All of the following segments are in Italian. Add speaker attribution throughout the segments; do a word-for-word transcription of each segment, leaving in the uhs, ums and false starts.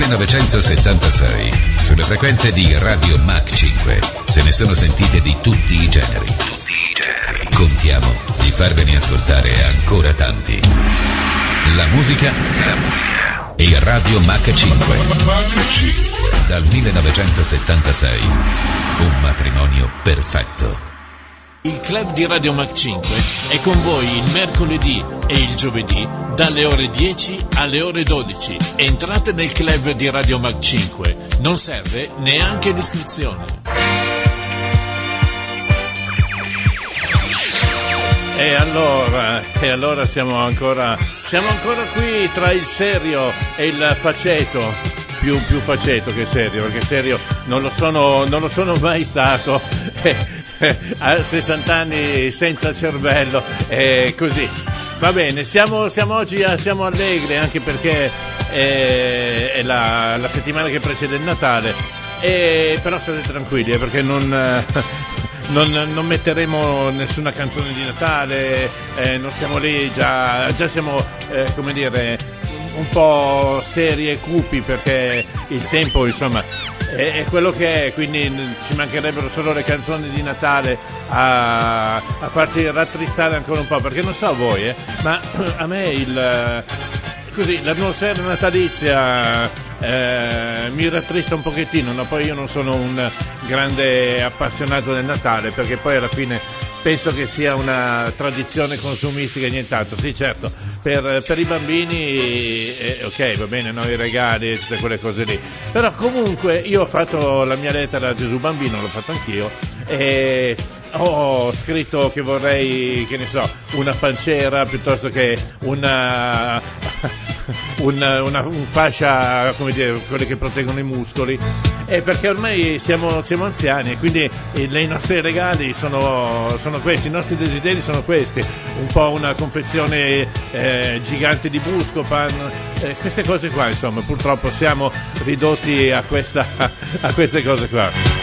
Speaker 1: millenovecentosettantasei, sulle frequenze di Radio Mach cinque, se ne sono sentite di tutti i generi. Tutti i generi. Contiamo di farvene ascoltare ancora tanti. La musica, la musica e Radio Mach cinque. Dal millenovecentosettantasei, un matrimonio perfetto.
Speaker 2: Il club di Radio Mach cinque è con voi il mercoledì e il giovedì dalle ore dieci alle ore dodici. Entrate nel club di Radio Mach cinque, non serve neanche l'iscrizione.
Speaker 3: E allora, e allora siamo ancora, siamo ancora qui tra il serio e il faceto, più, più faceto che serio, perché serio non lo sono, non lo sono mai stato. A sessanta anni senza cervello e così va bene, siamo, siamo oggi siamo allegri anche perché è, è la, la settimana che precede il Natale, e però state tranquilli eh, perché non, non, non metteremo nessuna canzone di Natale, eh, non stiamo lì, già, già siamo eh, come dire un po' seri e cupi perché il tempo insomma è, è quello che è, quindi ci mancherebbero solo le canzoni di Natale a, a farci rattristare ancora un po', perché non so voi eh, ma a me il così l'atmosfera natalizia eh, mi rattrista un pochettino, no? Poi io non sono un grande appassionato del Natale perché poi alla fine penso che sia una tradizione consumistica e nient'altro. Sì, certo, per, per i bambini eh, ok, va bene, no, i regali e tutte quelle cose lì, però comunque io ho fatto la mia lettera a Gesù Bambino, l'ho fatto anch'io, e ho scritto che vorrei, che ne so, una pancera piuttosto che una una, una un fascia, come dire, quelle che proteggono i muscoli, e perché ormai siamo, siamo anziani e quindi i, i nostri regali sono, sono questi, i nostri desideri sono questi, un po' una confezione eh, gigante di Buscopan, eh, queste cose qua, insomma, purtroppo siamo ridotti a questa a queste cose qua.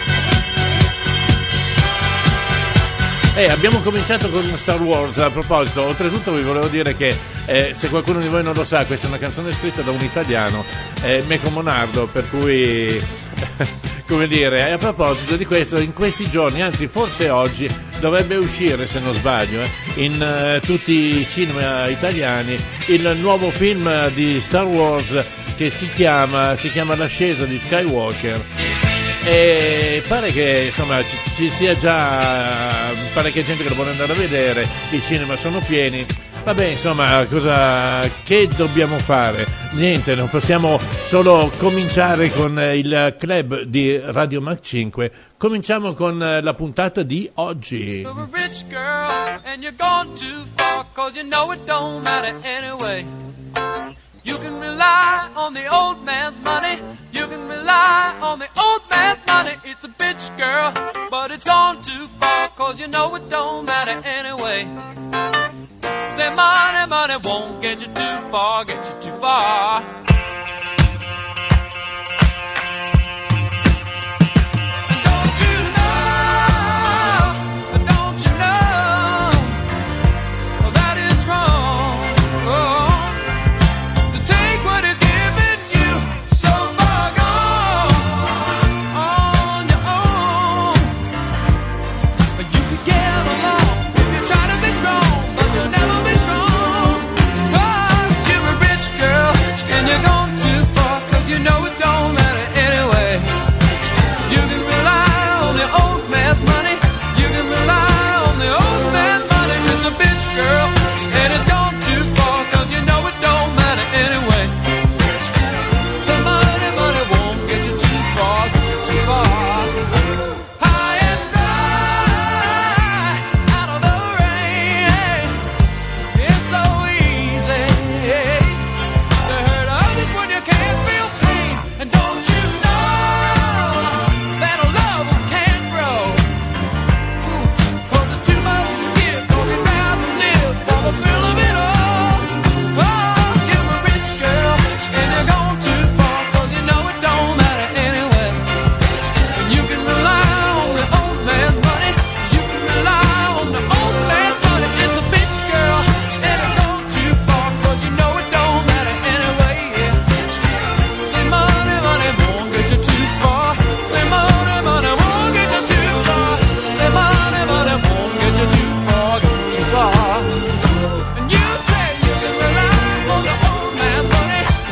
Speaker 3: Eh, abbiamo cominciato con Star Wars. A proposito, oltretutto vi volevo dire che eh, se qualcuno di voi non lo sa, questa è una canzone scritta da un italiano, eh, Meco Monardo, per cui come dire, a proposito di questo, in questi giorni, anzi forse oggi dovrebbe uscire, se non sbaglio, eh, in uh, tutti i cinema italiani il nuovo film di Star Wars che si chiama si chiama L'ascesa di Skywalker. E pare che insomma ci, ci sia già parecchia gente che lo vuole andare a vedere, i cinema sono pieni. Vabbè, insomma, cosa che dobbiamo fare? Niente, non possiamo solo cominciare con il club di Radio Mach cinque. Cominciamo con la puntata di oggi.
Speaker 4: You can rely on the old man's money. You can rely on the old man's money. It's a bitch, girl, but it's gone too far, cause you know it don't matter anyway. Say money, money won't get you too far, get you too far. And you're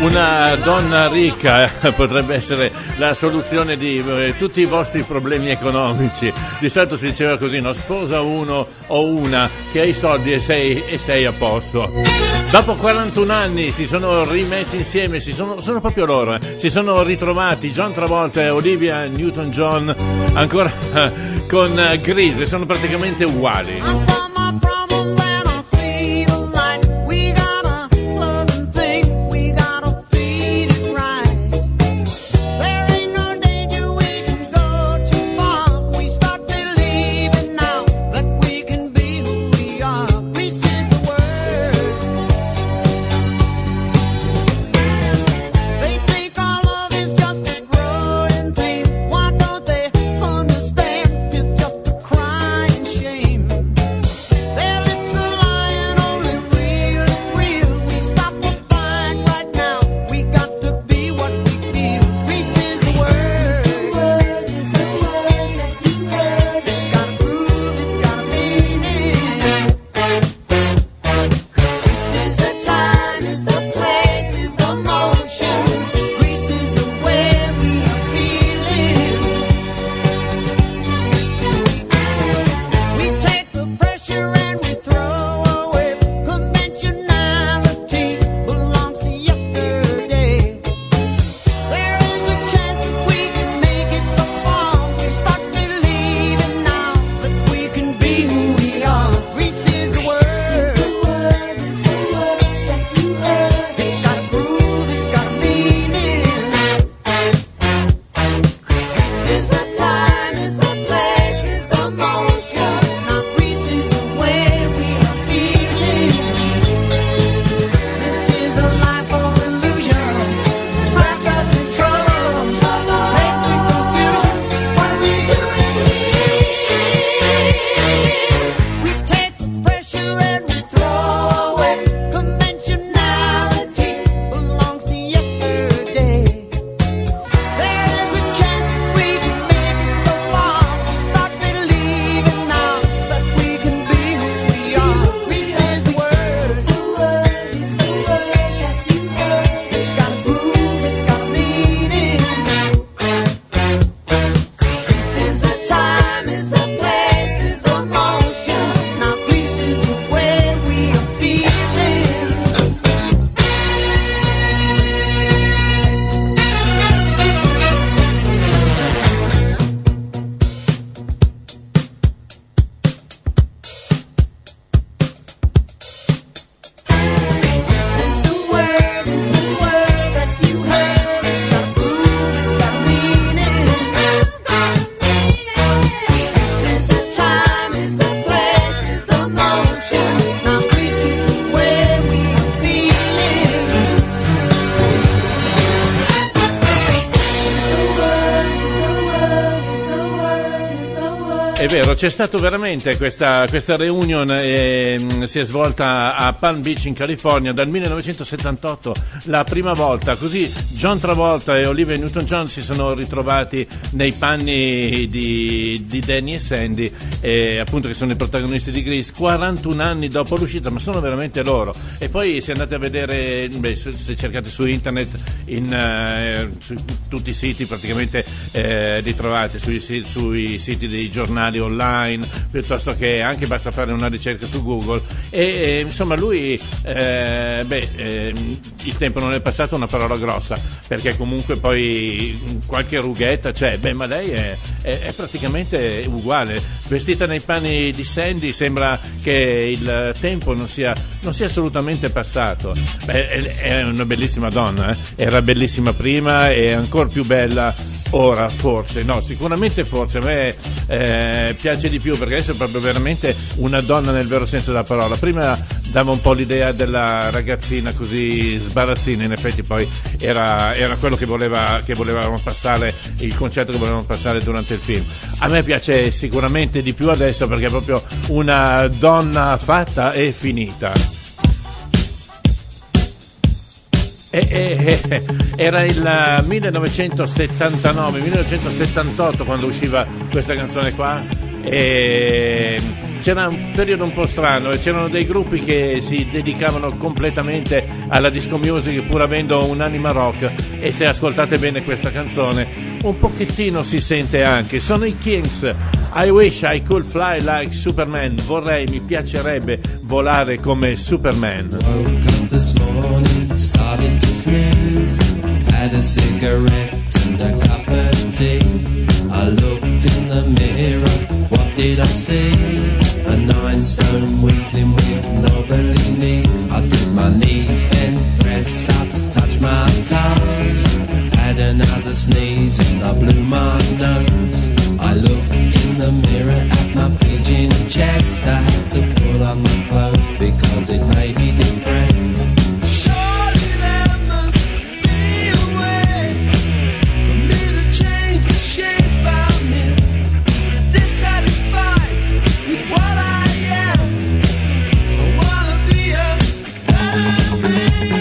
Speaker 3: Una donna ricca eh, potrebbe essere la soluzione di eh, tutti i vostri problemi economici. Di solito si diceva così, no? Sposa uno o una che ha i soldi e sei, e sei a posto. Dopo quarantuno anni si sono rimessi insieme, si sono, sono proprio loro, eh, si sono ritrovati John Travolta e Olivia Newton-John ancora eh, con eh, Grease, sono praticamente uguali. È vero, c'è stato veramente questa, questa reunion, eh, si è svolta a Palm Beach in California dal millenovecentosettantotto, la prima volta, così John Travolta e Olivia Newton-John si sono ritrovati nei panni di, di Danny e Sandy, eh, appunto, che sono i protagonisti di Grease, quarantuno anni dopo l'uscita, ma sono veramente loro. E poi se andate a vedere, beh, se cercate su internet, in, eh, su tutti i siti praticamente eh, li trovate, sui, sui siti dei giornali online, piuttosto che anche basta fare una ricerca su Google e, e insomma lui eh, beh eh, il tempo non è passato, una parola grossa, perché comunque poi qualche rughetta c'è, beh ma lei è, è, è praticamente uguale, vestita nei panni di Sandy, sembra che il tempo non sia, non sia assolutamente passato. Beh, è, è una bellissima donna, eh? Era bellissima prima e ancora più bella ora, forse, no, sicuramente forse a me eh, piace di più, perché adesso è proprio veramente una donna nel vero senso della parola. Prima dava un po' l'idea della ragazzina così sbarazzina, in effetti poi era, era quello che voleva, che volevamo passare, il concetto che volevamo passare durante il film. A me piace sicuramente di più adesso, perché è proprio una donna fatta e finita. E, e, e, era il millenovecentosettantanove millenovecentosettantotto quando usciva questa canzone qua, e c'era un periodo un po' strano e c'erano dei gruppi che si dedicavano completamente alla disco music pur avendo un'anima rock, e se ascoltate bene questa canzone un pochettino si sente anche. Sono i Kings. I wish I could fly like Superman. Vorrei, mi piacerebbe volare come Superman.
Speaker 5: Woke up this morning, started to snooze. Had a cigarette and a cup of tea. I looked in the mirror, what did I see? A nine stone weakling with knobbly knees. I did my knees bend, press ups, touch my toes. Had another sneeze and I blew my nose. I looked in the mirror at my pigeon chest. I had to put on the clothes because it made me depressed. Surely there must be a way for me to change the shape I'm in, dissatisfied with what I am. I wanna be a better man.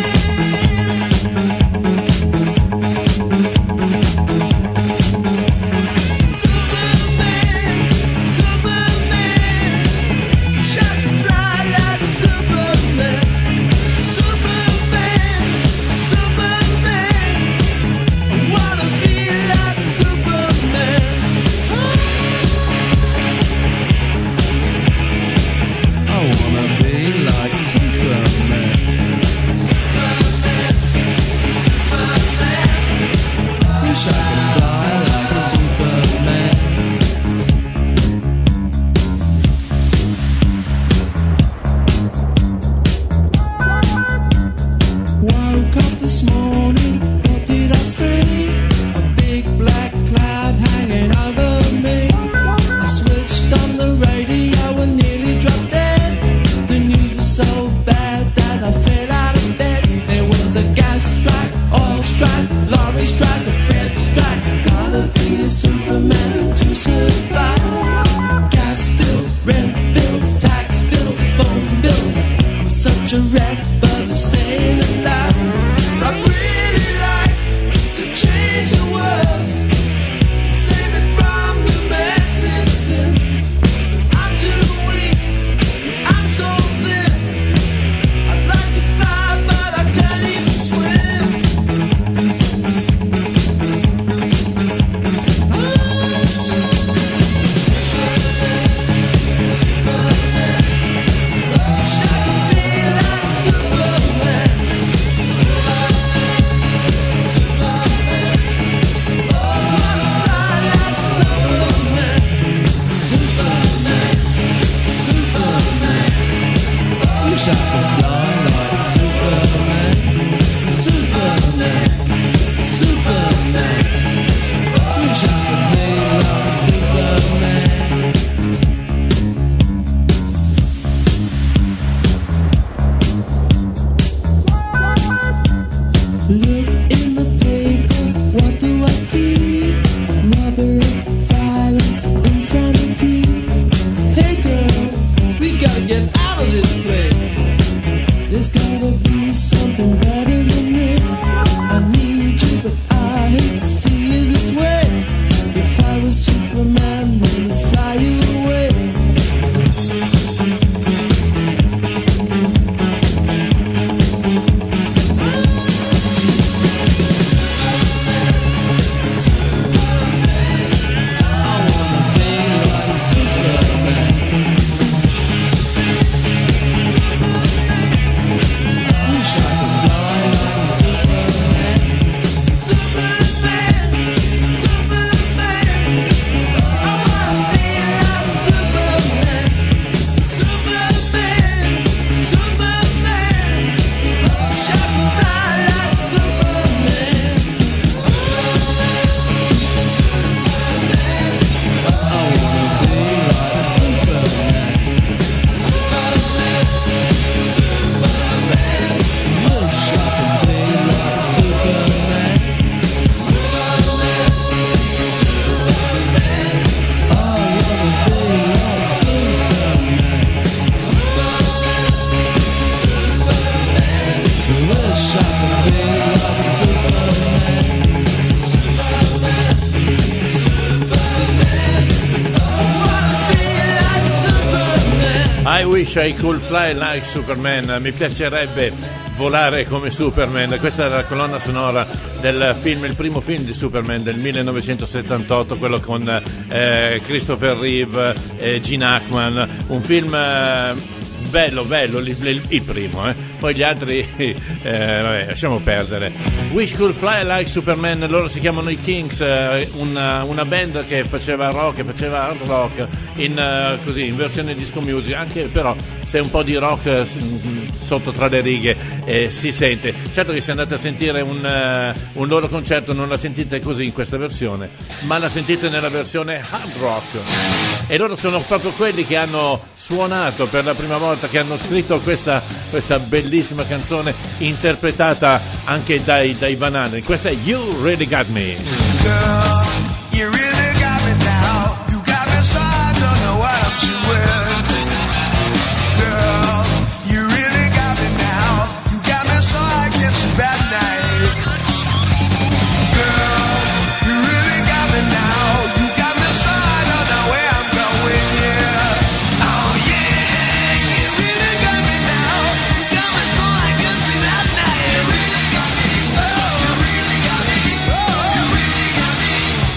Speaker 3: Wish I Could Fly Like Superman, mi piacerebbe volare come Superman. Questa è la colonna sonora del film, il primo film di Superman del millenovecentosettantotto, quello con eh, Christopher Reeve e Gene Hackman, un film eh, bello, bello, il, il, il primo, eh. Poi gli altri eh, vabbè, lasciamo perdere. Wish Could Fly Like Superman, loro si chiamano i Kings, eh, una, una band che faceva rock, che faceva hard rock in, uh, così, in versione disco music, anche però se un po' di rock eh, sotto tra le righe eh, si sente. Certo che se andate a sentire un, uh, un loro concerto non la sentite così in questa versione, ma la sentite nella versione hard rock. E loro sono proprio quelli che hanno suonato per la prima volta, che hanno scritto questa, questa bellissima canzone interpretata anche dai, dai Banana. Questa è You Really Got Me.
Speaker 6: Girl, you really got me now. You got me so I don't know what I'm doing. Girl, you really got me now. You got me so I get some bad night. Girl, you really got me now. You got me so I don't know where I'm going, yeah. Oh yeah, you really got me now. You got me so I get some bad night. You really got me, oh, you really got me, oh, you really got me.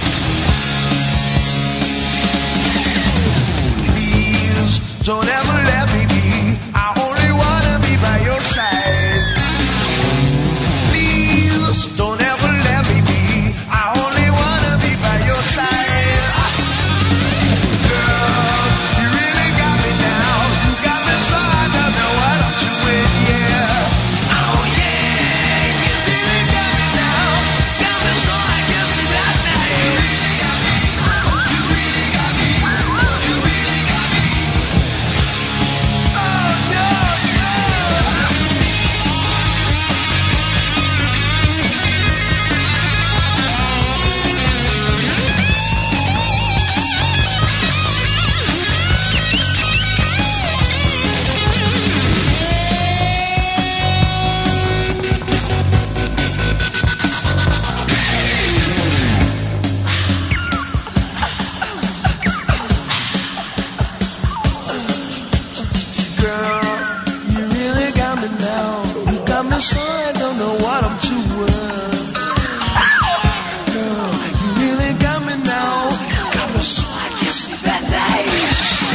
Speaker 6: Please, don't ever let me be. I only wanna be by your side. Please, don't ever let me be. I only wanna be by your side. Girl, you really got me now. You got me so I don't know what I'm doing, yeah. Oh yeah, you really got me now. Got me so I can see that night. You really got me. You really got me. You really got me. Oh no, girl, you really got me now. You got me so I don't know what I'm doing. Girl, you really got me now. You got me so I can't sleep at night.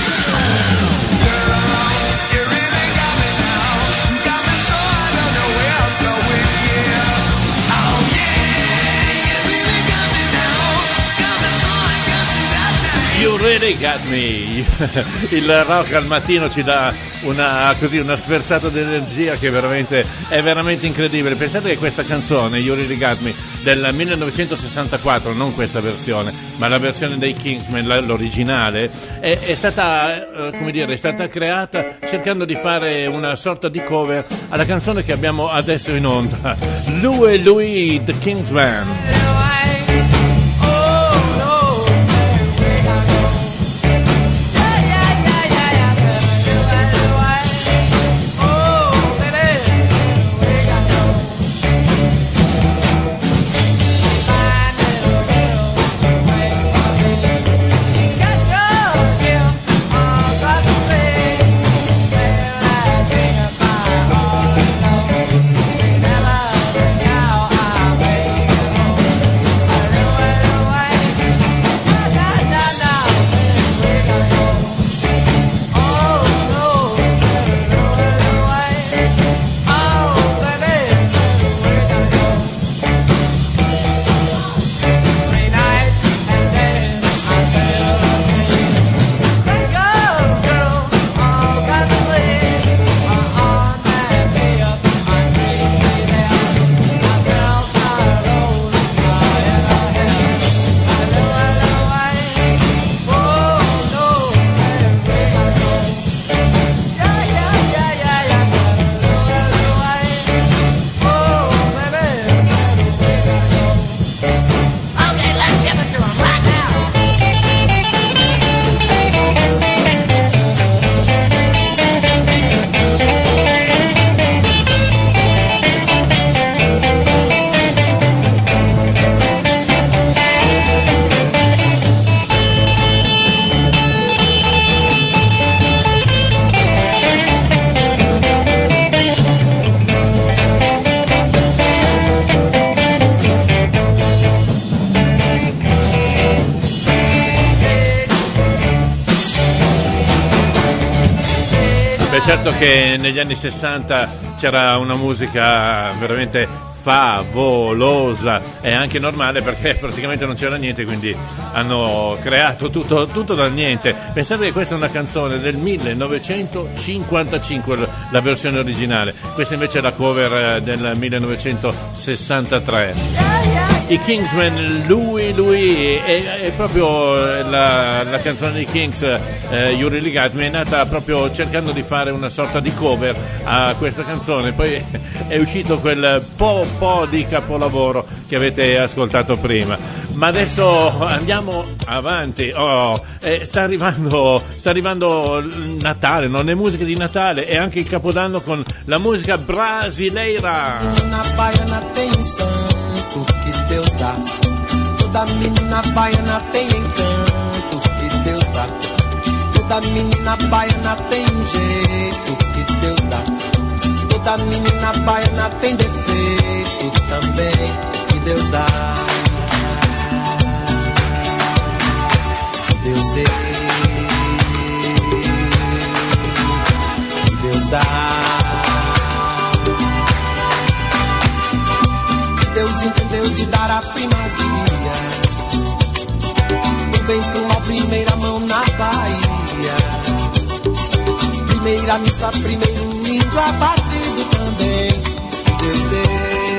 Speaker 6: Girl, you really got me now. You got me so I don't know where I'm going, yeah. Oh yeah, you really got me now. Got me so I can't sleep at night.
Speaker 3: You Really Got Me. Il rock al mattino ci dà una, così, una sferzata di energia che veramente è veramente incredibile. Pensate che questa canzone, You Really Got Me, del millenovecentosessantaquattro, non questa versione, ma la versione dei Kingsmen, la- l'originale, è, è stata, eh, come dire, è stata creata cercando di fare una sorta di cover alla canzone che abbiamo adesso in onda. Lou e Louie, The Kingsmen.
Speaker 6: Oh,
Speaker 3: certo che negli anni sessanta c'era una musica veramente favolosa, è anche normale perché praticamente non c'era niente, quindi hanno creato tutto, tutto dal niente. Pensate che questa è una canzone del millenovecentocinquantacinque, la versione originale, questa invece è la cover del millenovecentosessantatré. I Kingsmen, lui, lui, è, è proprio la, la canzone dei Kings, eh, You Really Got Me, è nata proprio cercando di fare una sorta di cover a questa canzone, poi è uscito quel po' po' di capolavoro che avete ascoltato prima. Ma adesso andiamo avanti. Oh, eh, sta arrivando sta arrivando il Natale, non è musica di Natale, è anche il Capodanno con la musica brasileira.
Speaker 7: Na baiana tem santo que Deus dá. Toda menina baiana tem encanto que Deus dá. Toda menina baiana tem jeito que Deus dá. Toda menina baiana tem defeito também que Deus dá. Deus deu, que Deus dá. Deus entendeu de dar a primazia, do bem pro mal, primeira mão na Bahia. Primeira missa, primeiro índio abatido também, que Deus deu.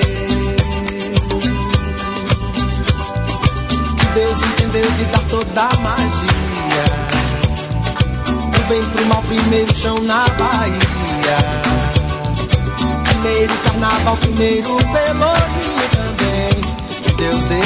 Speaker 7: Deus entendeu de dar toda a magia, do bem pro mal, primeiro chão na Bahia. Primeiro carnaval, primeiro pelourinho também, que Deus deu.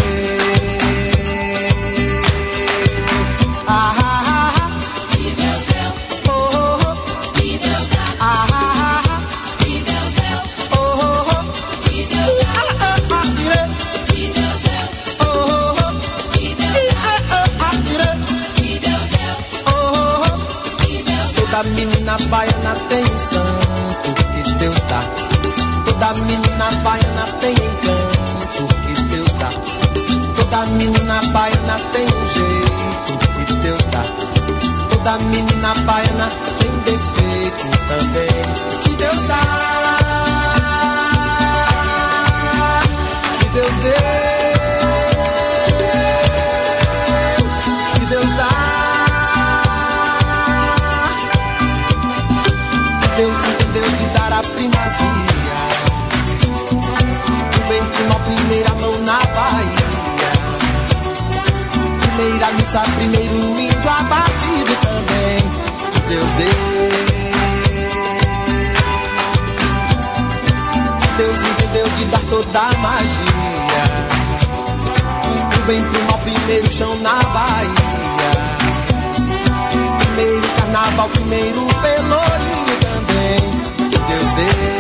Speaker 7: Ah, ah, ah, que Deus deu. Oh, oh, oh, que Deus dá. Ah, ah, ah, que Deus deu. Oh, oh, oh, que Deus dá. Ah, ah, ah, que Deus deu. Oh, oh, oh, que Deus dá. Ah, ah, ah, que Deus deu. Oh, oh, oh, que Deus dá. Toda menina baiana tem um santo que Deus dá. Toda menina baiana tem encanto que Deus dá. Toda menina baiana tem um jeito que Deus dá. Toda menina baiana tem defeito também que Deus dá. Que Deus deu, que Deus dá. Deus entendeu de dar a primazia, bem com a primeira mão na Bahia. Primeira missa, primeiro índio abatido também, Deus deu. Deus entendeu de dar toda a magia, do bem pro mal, primeiro chão na Bahia. Primeiro carnaval, primeiro pelourinho também, Deus deu.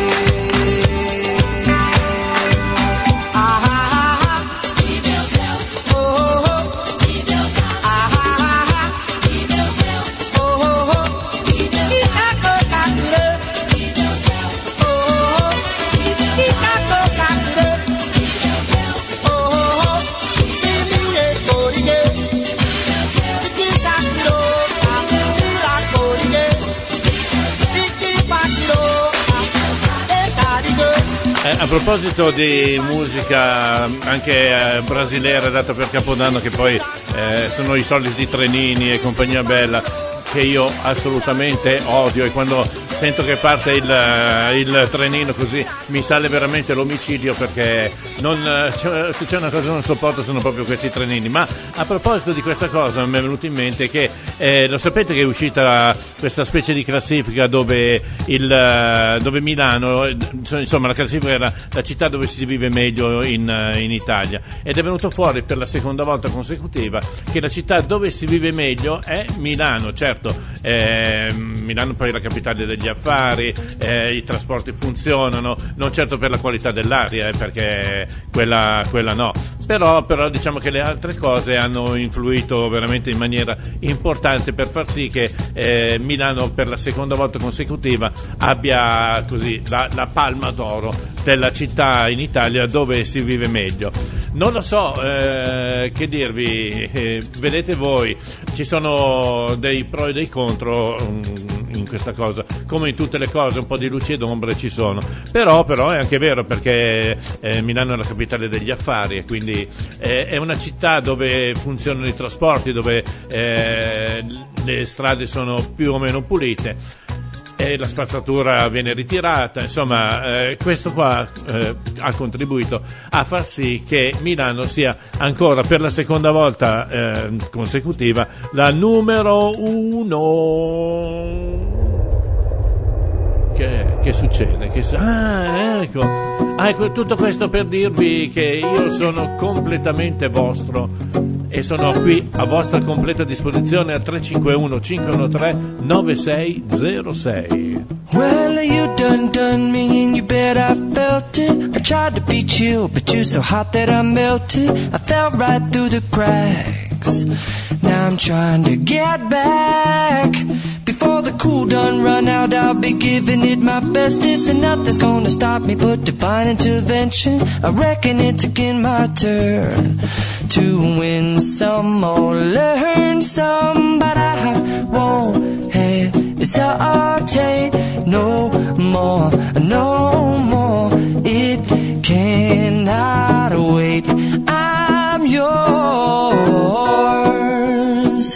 Speaker 3: A proposito di musica anche eh, brasileira data per Capodanno, che poi eh, sono i soliti trenini e compagnia bella che io assolutamente odio, e quando sento che parte il, il trenino così mi sale veramente l'omicidio, perché non, cioè, se c'è una cosa che non sopporto sono proprio questi trenini. Ma a proposito di questa cosa mi è venuto in mente che eh, lo sapete che è uscita questa specie di classifica dove, il, dove Milano, insomma la classifica era la città dove si vive meglio in, in Italia, ed è venuto fuori per la seconda volta consecutiva che la città dove si vive meglio è Milano. Certo, eh, Milano poi è la capitale degli affari, eh, i trasporti funzionano, non certo per la qualità dell'aria, eh, perché quella, quella no, però, però diciamo che le altre cose hanno influito veramente in maniera importante per far sì che eh, Milano per la seconda volta consecutiva abbia così la, la palma d'oro della città in Italia dove si vive meglio. Non lo so eh, che dirvi, eh, vedete voi, ci sono dei pro e dei contro um, in questa cosa, come in tutte le cose un po' di luci ed ombre ci sono, però, però è anche vero, perché eh, Milano è la capitale degli affari e quindi eh, è una città dove funzionano i trasporti, dove eh, le strade sono più o meno pulite e la spazzatura viene ritirata, insomma eh, questo qua eh, ha contribuito a far sì che Milano sia ancora per la seconda volta eh, consecutiva la numero uno. Che, che succede? Che su- ah, ecco. ah, ecco, tutto questo per dirvi che io sono completamente vostro e sono qui a vostra completa disposizione al tre cinque uno cinque uno tre nove sei zero sei.
Speaker 8: Well, you done done me and you bet I felt it. I tried to be chill, but you're so hot that I melted. I fell right through the cracks. Now I'm trying to get back. Before the cool done run out, I'll be giving it my bestest, and nothing's gonna stop me but divine intervention. I reckon it's again my turn to win some or learn some, but I won't hesitate no more, no more. It cannot wait. I'm yours.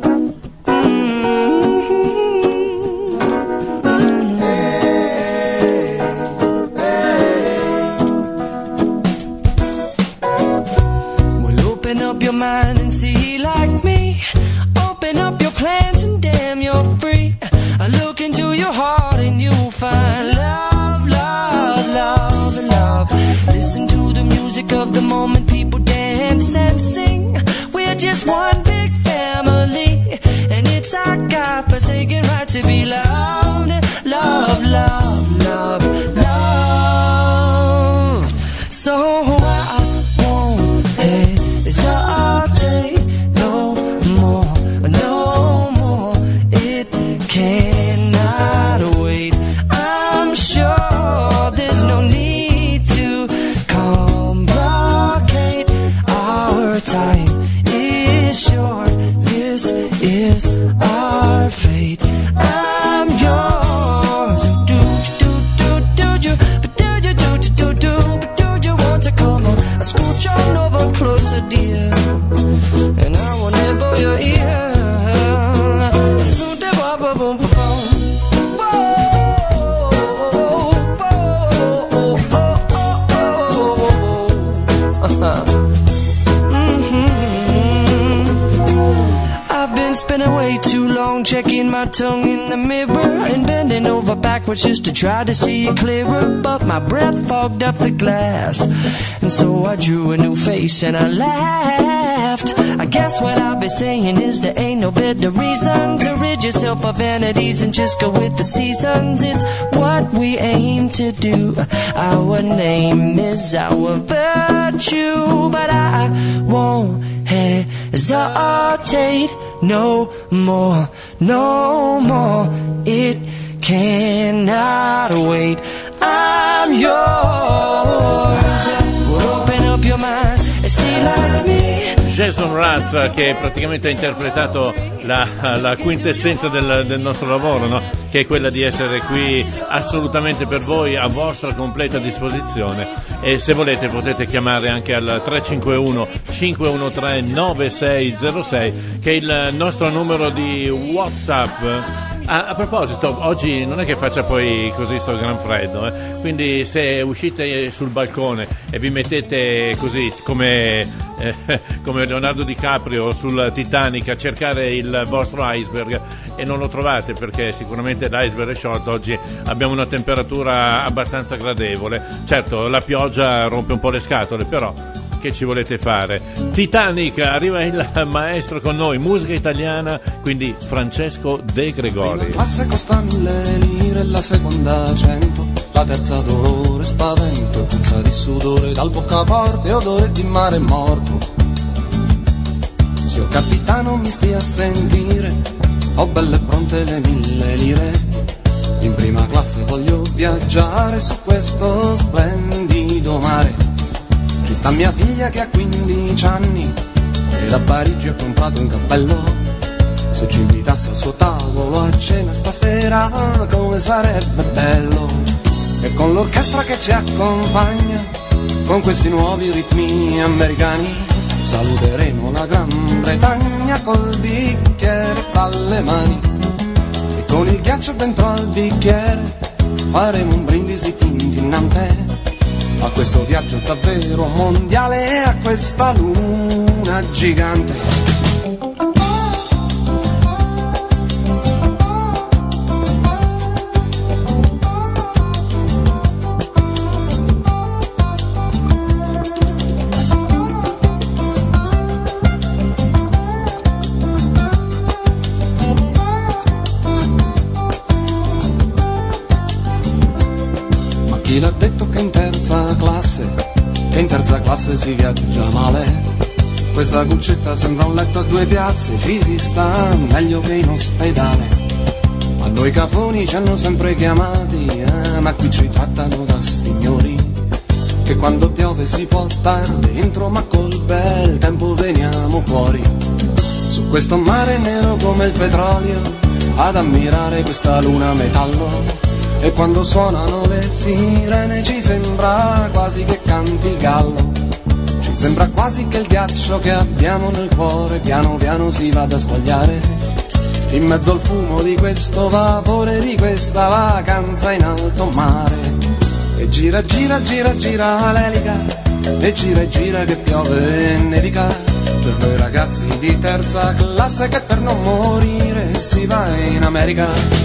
Speaker 8: Open up your mind and see like me. Open up your plans and damn, you're free. I look into your heart and you'll find love, love, love, love. Listen to the music of the moment, people dance and sing. We're just one big family, and it's our God-forsaken right to be loved. Love, love, love, love. So I won't hesitate no more, no more. It cannot wait. I'm sure there's no need to complicate. Our time is short. This is our fate. I'm yours. Do do do do do, but do do do do do, but do you want to come on? I scooch on over closer, dear, and I will nibble your ear. So da ba ba boom ba boom. Whoa, whoa, oh, oh, oh, oh. I've been spending way too long checking my tongue in the mirror and bending over backwards just to try to see it clearer, but my breath fogged up the glass, and so I drew a new face and I laughed. I guess what I'll be saying is there ain't no better reason to rid yourself of vanities and just go with the seasons. It's what we aim to do. Our name is our virtue, but I won't hesitate no more, no more. It cannot wait. I'm yours. Well, open up your mind and see like me.
Speaker 3: Jason Mraz, che praticamente ha interpretato la, la quintessenza del, del nostro lavoro, no? Che è quella di essere qui assolutamente per voi, a vostra completa disposizione, e se volete potete chiamare anche al tre cinque uno cinque uno tre nove sei zero sei, che è il nostro numero di WhatsApp. A, a proposito, oggi non è che faccia poi così sto gran freddo, eh? Quindi se uscite sul balcone e vi mettete così come, eh, come Leonardo DiCaprio sul Titanic a cercare il vostro iceberg e non lo trovate perché sicuramente l'iceberg è sciolto, oggi abbiamo una temperatura abbastanza gradevole. Certo, la pioggia rompe un po' le scatole, però che ci volete fare? Titanic, arriva il maestro con noi, musica italiana, quindi Francesco De Gregori.
Speaker 9: La classe costa mille lire, la seconda cento, la terza dolore, spavento, puzza di sudore dal boccaporte, odore di mare morto. Signor capitano mi stia a sentire, ho belle pronte le mille lire, in prima classe voglio viaggiare su questo splendido mare. Ci sta mia figlia che ha quindici anni e da Parigi ha comprato un cappello. se ci invitasse al suo tavolo a cena stasera, come sarebbe bello. E con l'orchestra che ci accompagna, con questi nuovi ritmi americani, saluteremo la Gran Bretagna col bicchiere fra le mani. E con il ghiaccio dentro al bicchiere faremo un brindisi tintinnante a questo viaggio davvero mondiale e a questa luna gigante. Chi l'ha detto che in terza classe, che in terza classe si viaggia male? Questa cuccetta sembra un letto a due piazze, ci si sta meglio che in ospedale. Ma noi cafoni ci hanno sempre chiamati, eh, ma qui ci trattano da signori. Che quando piove si può star dentro, ma col bel tempo veniamo fuori. Su questo mare nero come il petrolio, ad ammirare questa luna metallo. E quando suonano le sirene ci sembra quasi che canti il gallo. Ci sembra quasi che il ghiaccio che abbiamo nel cuore piano piano si vada a squagliare in mezzo al fumo di questo vapore, di questa vacanza in alto mare. E gira, gira, gira, gira l'elica, e gira, e gira che piove e nevica. Per noi ragazzi di terza classe che per non morire si va in America.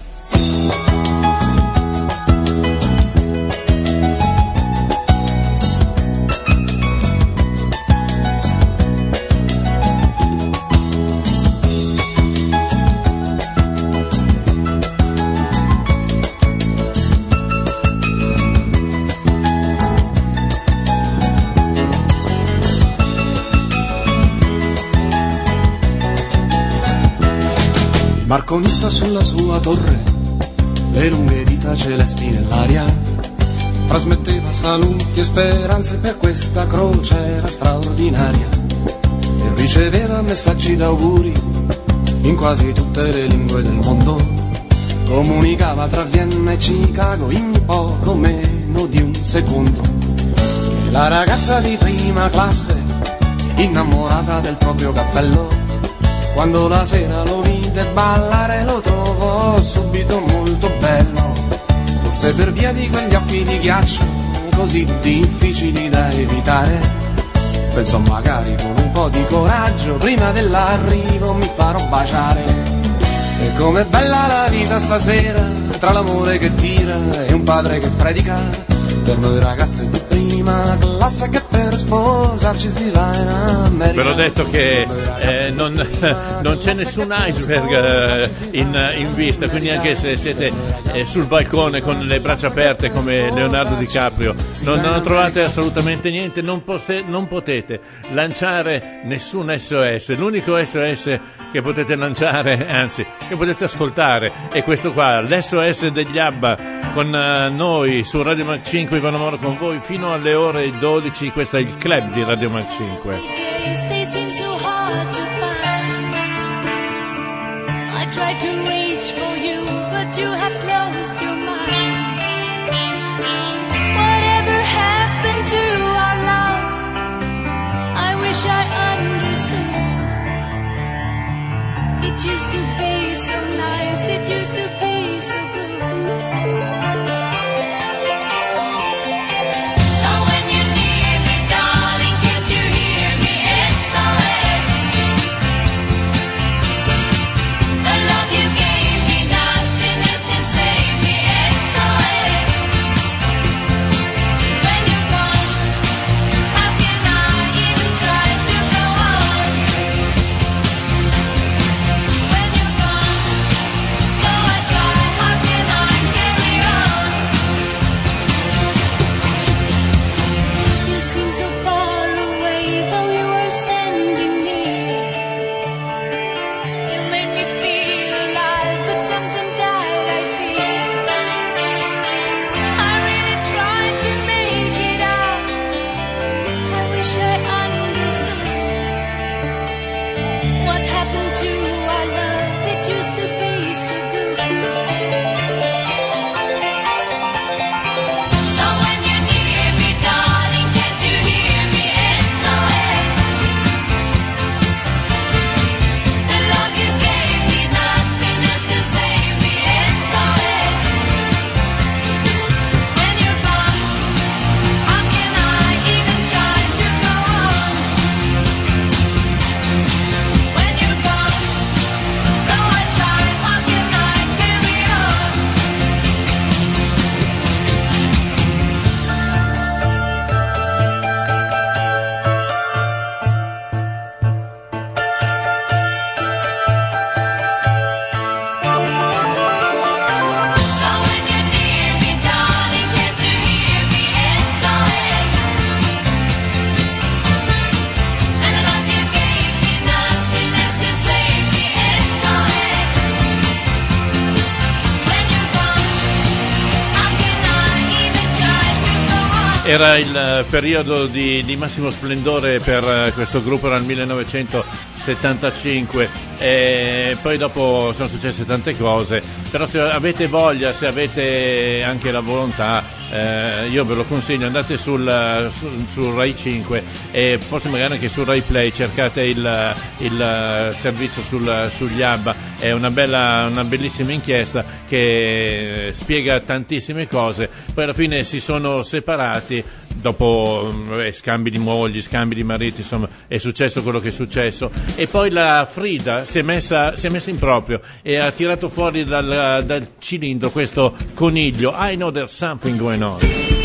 Speaker 9: Marconista sulla sua torre, le lunghe dita celesti nell'aria, trasmetteva saluti e speranze per questa crociera straordinaria. E riceveva messaggi d'auguri in quasi tutte le lingue del mondo, comunicava tra Vienna e Chicago in poco meno di un secondo. E la ragazza di prima classe, innamorata del proprio cappello, quando la sera lo vide ballare lo trovò subito molto bello. Forse per via di quegli occhi di ghiaccio così difficili da evitare, pensò magari con un po' di coraggio prima dell'arrivo mi farò baciare. E com'è bella la vita stasera, tra l'amore che tira e un padre che predica, per noi ragazze di prima classe che per sposarci si va in America.
Speaker 3: Ve l'ho detto che eh, non, non c'è nessun iceberg eh, in, in vista, quindi anche se siete eh, sul balcone con le braccia aperte come Leonardo DiCaprio, non, non trovate assolutamente niente, non, posse, non potete lanciare nessun S O S. L'unico S O S che potete lanciare, anzi che potete ascoltare, è questo qua, l'S O S degli ABBA, con uh, noi su Radio Mac cinque. Ivano Moro con voi fino alle ore dodici. Questo è il club di Radio Mac cinque.
Speaker 10: I tried to reach for you, but you have closed your mind. Whatever happened to our love? I wish I understood. It used to be so nice, it used to be so good. What happened to our love?
Speaker 3: era il periodo di, di massimo splendore per questo gruppo, era il millenovecentosettantacinque, e poi dopo sono successe tante cose, però se avete voglia, se avete anche la volontà, eh, io ve lo consiglio, andate sul, sul, sul Rai cinque e forse magari anche sul Rai Play, cercate il, il servizio sul, sugli ABBA, è una bella, una bellissima inchiesta che spiega tantissime cose. Poi alla fine si sono separati dopo eh, scambi di mogli, scambi di mariti, insomma è successo quello che è successo, e poi la Frida si è messa, si è messa in proprio e ha tirato fuori dal, dal cilindro questo coniglio, I Know There's Something Going On.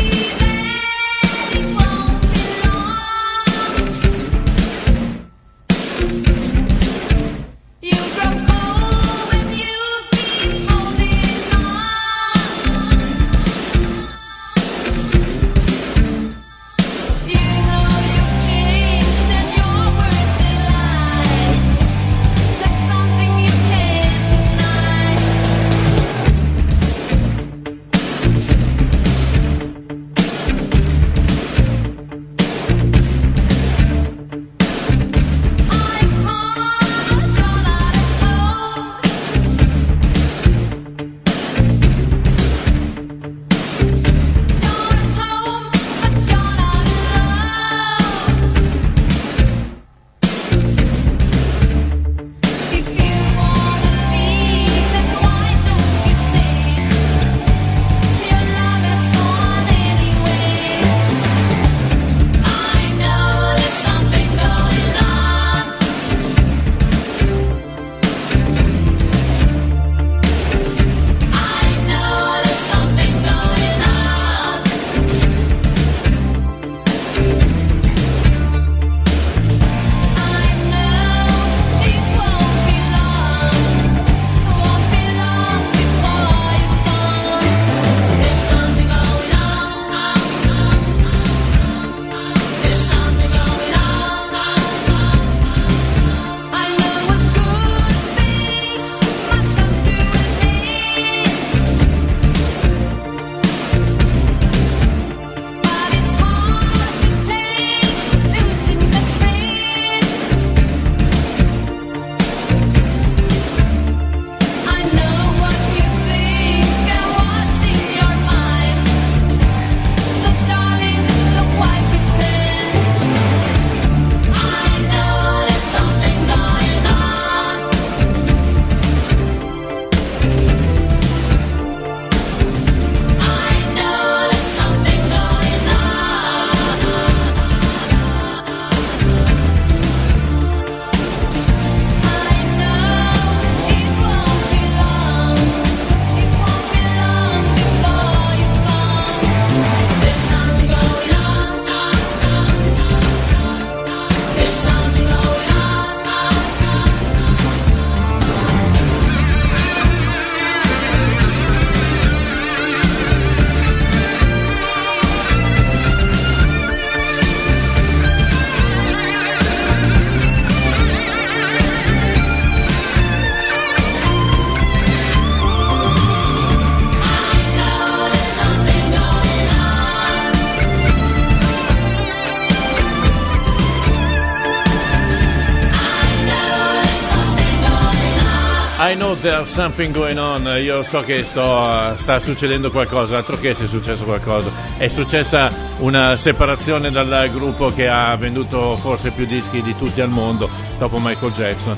Speaker 3: I know there's something going on, io so che sto, sta succedendo qualcosa, altro che se è successo qualcosa, è successa una separazione dal gruppo che ha venduto forse più dischi di tutti al mondo dopo Michael Jackson,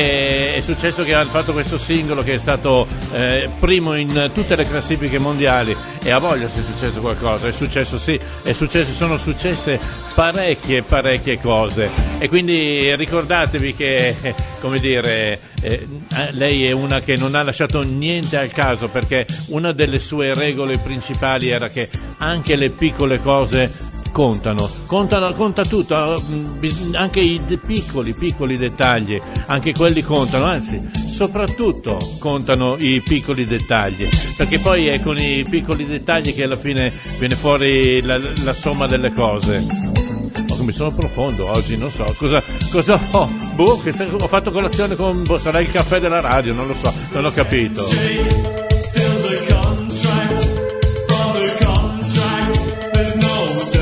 Speaker 3: e è successo che ha fatto questo singolo che è stato eh, primo in tutte le classifiche mondiali, e a voglia se è successo qualcosa, è successo sì, è successo, sono successe parecchie parecchie cose, e quindi ricordatevi che eh, come dire eh, lei è una che non ha lasciato niente al caso, perché una delle sue regole principali era che anche le piccole cose contano, contano, conta tutto, anche i piccoli piccoli dettagli, anche quelli contano, anzi soprattutto contano i piccoli dettagli, perché poi è con i piccoli dettagli che alla fine viene fuori la, la somma delle cose. Oh, come sono profondo oggi, non so cosa cosa ho, boh, che ho fatto colazione con, boh, sarà il caffè della radio, non lo so, non ho capito.
Speaker 11: Still the contract, for the contract, there's no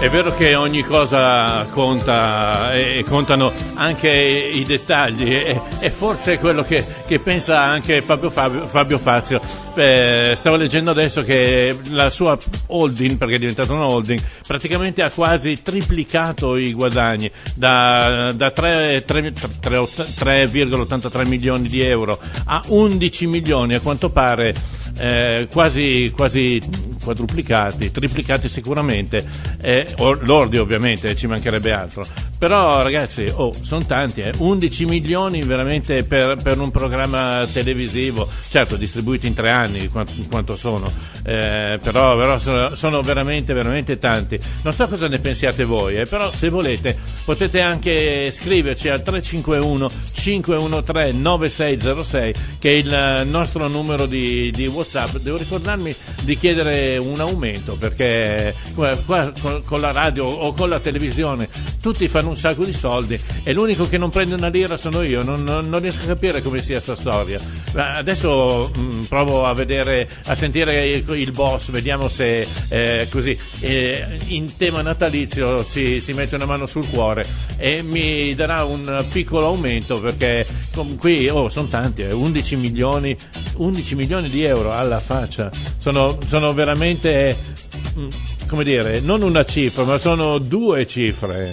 Speaker 3: È vero che ogni cosa conta e contano anche i dettagli e, e forse è quello che, che pensa anche Fabio, Fabio, Fabio Fazio. Eh, stavo leggendo adesso che la sua holding, perché è diventata una holding, praticamente ha quasi triplicato i guadagni da, da tre virgola ottantatré milioni di euro a undici milioni, a quanto pare eh, quasi, quasi quadruplicati, triplicati sicuramente, eh, lordi ovviamente, ci mancherebbe altro, però ragazzi, oh, sono tanti, eh, undici milioni veramente per, per un programma televisivo, certo distribuiti in tre anni, quanto, quanto sono, eh, però, però sono, sono veramente veramente tanti. Non so cosa ne pensiate voi, eh, però se volete potete anche scriverci al tre cinque uno cinque uno tre nove sei zero sei, che è il nostro numero di, di WhatsApp. Devo ricordarmi di chiedere un aumento, perché qua, qua con, con la radio o con la televisione tutti fanno un sacco di soldi e l'unico che non prende una lira sono io. Non, non, non riesco a capire come sia sta storia. Adesso mh, provo a vedere, a sentire il, il boss, vediamo se eh, così eh, in tema natalizio si, si mette una mano sul cuore e mi darà un piccolo aumento, perché qui oh, sono tanti, eh, undici milioni undici milioni di euro alla faccia, sono, sono veramente, come dire, non una cifra, ma sono due cifre.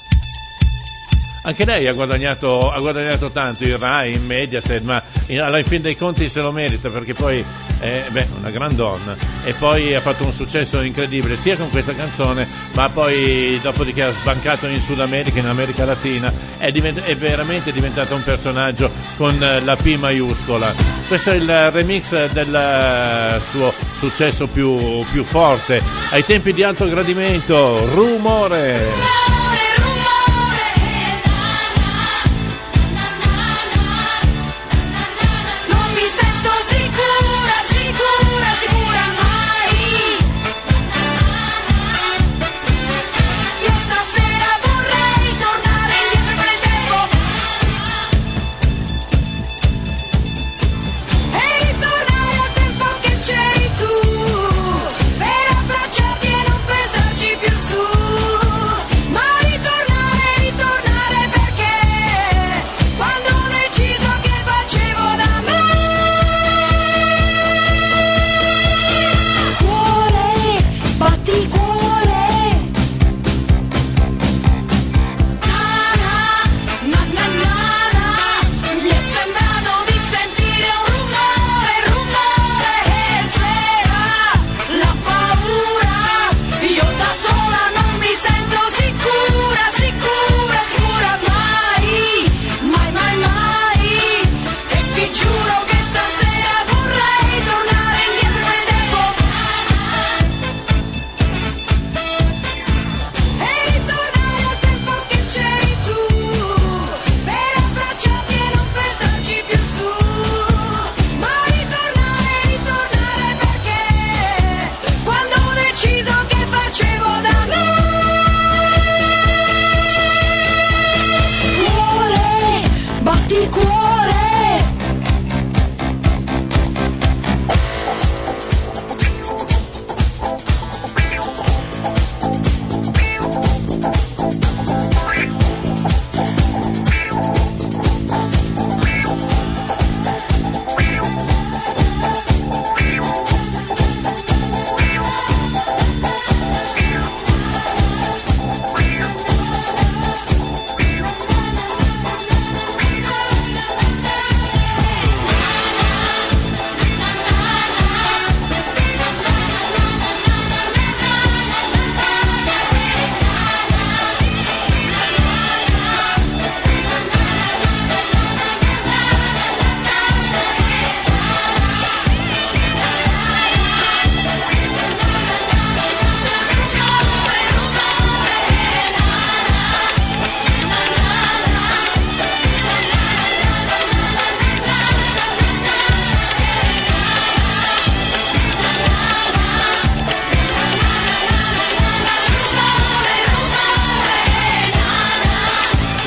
Speaker 3: Anche lei ha guadagnato, ha guadagnato tanto, il Rai, in Mediaset, ma in, alla fin dei conti se lo merita, perché poi è beh, una gran donna e poi ha fatto un successo incredibile sia con questa canzone, ma poi dopodiché ha sbancato in Sud America, in America Latina, è, divent- è veramente diventato un personaggio con la P maiuscola. Questo è il remix del suo successo più, più forte ai tempi di Alto Gradimento, Rumore.
Speaker 11: Per abbracciarti e non pensarci più su, ma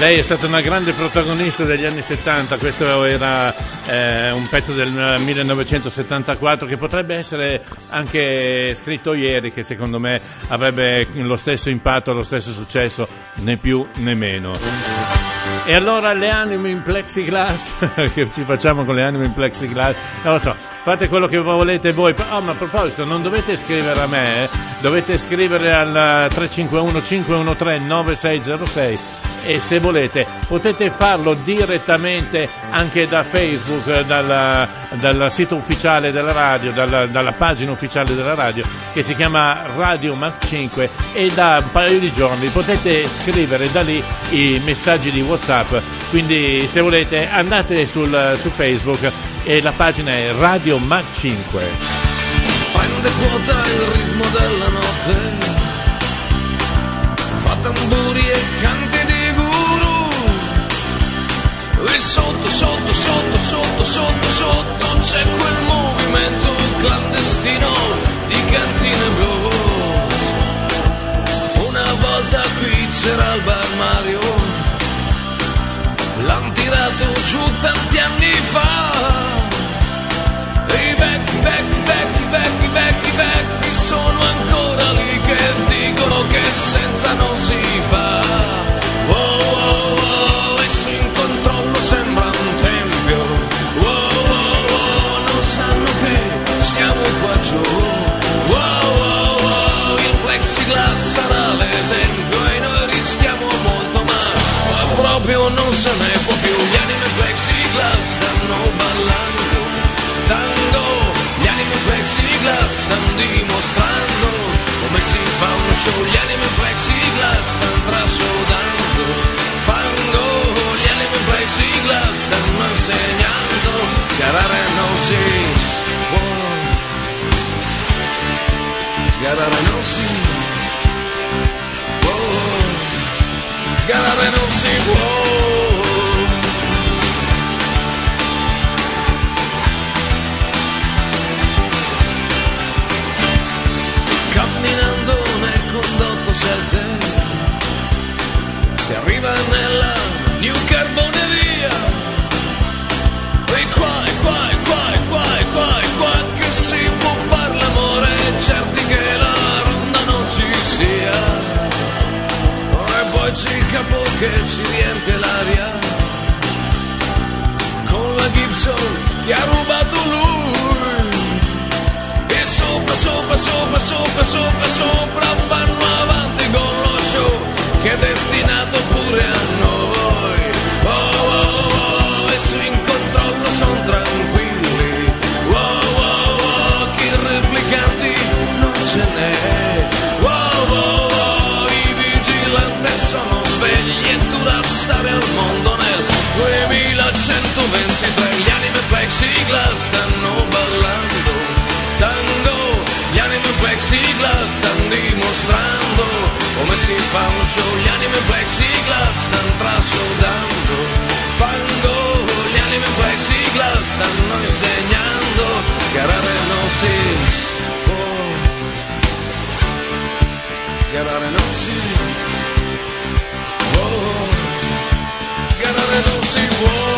Speaker 3: lei è stata una grande protagonista degli anni settanta, questo era eh, un pezzo del millenovecentosettantaquattro che potrebbe essere anche scritto ieri, che secondo me avrebbe lo stesso impatto, lo stesso successo, né più né meno. E allora le anime in plexiglass, che ci facciamo con le anime in plexiglass? Non lo so, fate quello che volete voi. Oh, ma a proposito, non dovete scrivere a me, eh? Dovete scrivere al tre cinque uno cinque uno tre nove sei zero sei e se volete potete farlo direttamente anche da Facebook, dal, dal sito ufficiale della radio, dalla, dalla pagina ufficiale della radio che si chiama Radio Mach cinque, e da un paio di giorni potete scrivere da lì i messaggi di WhatsApp, quindi se volete andate sul, su Facebook e la pagina è Radio Mach cinque.
Speaker 11: Prende quota il ritmo della notte, fa tamburi e canti di guru, e sotto, sotto, sotto, sotto, sotto, sotto c'è quel movimento clandestino di cantine blu. Una volta qui c'era il bar Mario, l'han tirato giù tanti anni fa, e i vecchi, vecchi, vecchi, vecchi, vecchi, vecchi sono ancora lì che dicono che senza non si fa. Oh, oh, oh, e su in controllo sembra un tempio. Oh, oh, oh, non sanno che siamo qua giù. Oh, oh, oh, il plexiglass sarà l'esempio e noi rischiamo molto, ma, ma proprio non se ne può più. Gli anime plexiglass stanno ballando tango, gli anime plexiglass stanno dimostrando come si fa uno show. Gli anime plexiglass stanno trasudando fango, gli anime plexiglass stanno insegnando sgarare non si può, sgarare non si può, sgarare non si può. Camminando nel condotto sette si arriva nella New Carboneria, e qua, e qua, e qua, e qua, e qua, e qua che si può far l'amore, certi che la ronda non ci sia, e poi c'è il capo che ci riempie l'aria con la Gibson che ha rubato lui. Sopra, sopra, sopra, sopra, sopra, sopra vanno avanti con lo show che è destinato pure a noi. Oh, oh, oh, e su in controllo son tranquilli. Oh, oh, oh, che replicanti non ce n'è. Oh, oh, oh, i vigilanti sono svegli e dura stare al mondo nel duemilacentoventitré. Gli anime plexiglass stanno ballando tango, gli anime plexiglass stanno dimostrando come si fa uno show. Gli anime plexiglass stanno trasudando fango, gli anime plexiglass stanno insegnando sgarare non si può, sgarare non si può, sgarare non si può.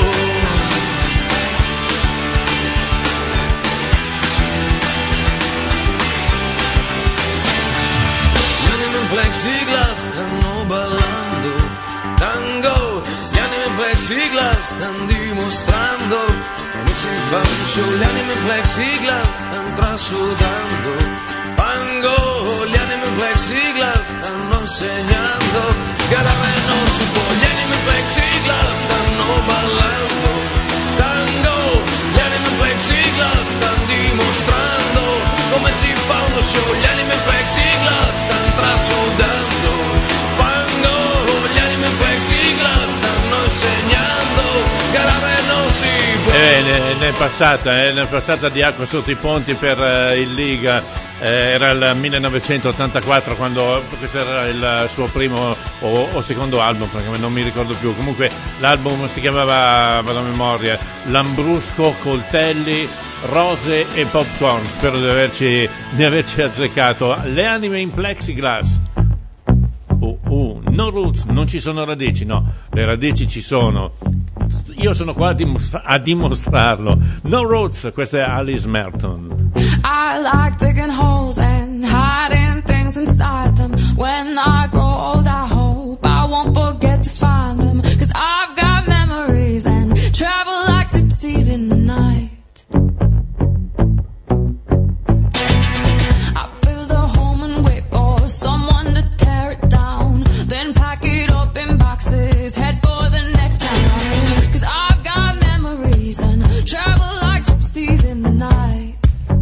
Speaker 11: Plexiglass stanno ballando tango, gli anime plexiglass stanno dimostrando come si fa un show. Gli anime plexiglass stanno trasudando fango, gli anime plexiglass stanno insegnando sgarare non si può. Gli anime plexiglass stanno ballando tango, gli anime plexiglass stanno dimostrando come si fa uno show. Gli anime plexiglass stanno trasudando fango, gli anime plexiglass stanno insegnando sgarare non si può.
Speaker 3: Eh, ne, ne è passata, eh, ne è passata di acqua sotto i ponti per eh, il Liga. Eh, era il millenovecentottantaquattro quando questo era il suo primo o, o secondo album, perché non mi ricordo più. Comunque l'album si chiamava, vado a memoria, Lambrusco, Coltelli, Rose e Popcorn. Spero di averci, di averci azzeccato. Le anime in plexiglass. Uh, uh, No roots, non ci sono radici, no, le radici ci sono. Io sono qua a, dimostra- a dimostrarlo. No roots, questa è Alice Merton.
Speaker 12: I like digging holes and hiding things inside them. When I grow old, I hope I won't forget to find them. 'Cause I've got memories and travel like gypsies in the night. I build a home and wait for someone to tear it down. Then pack it up in boxes, head for the next town. 'Cause I've got memories and travel like gypsies in the night.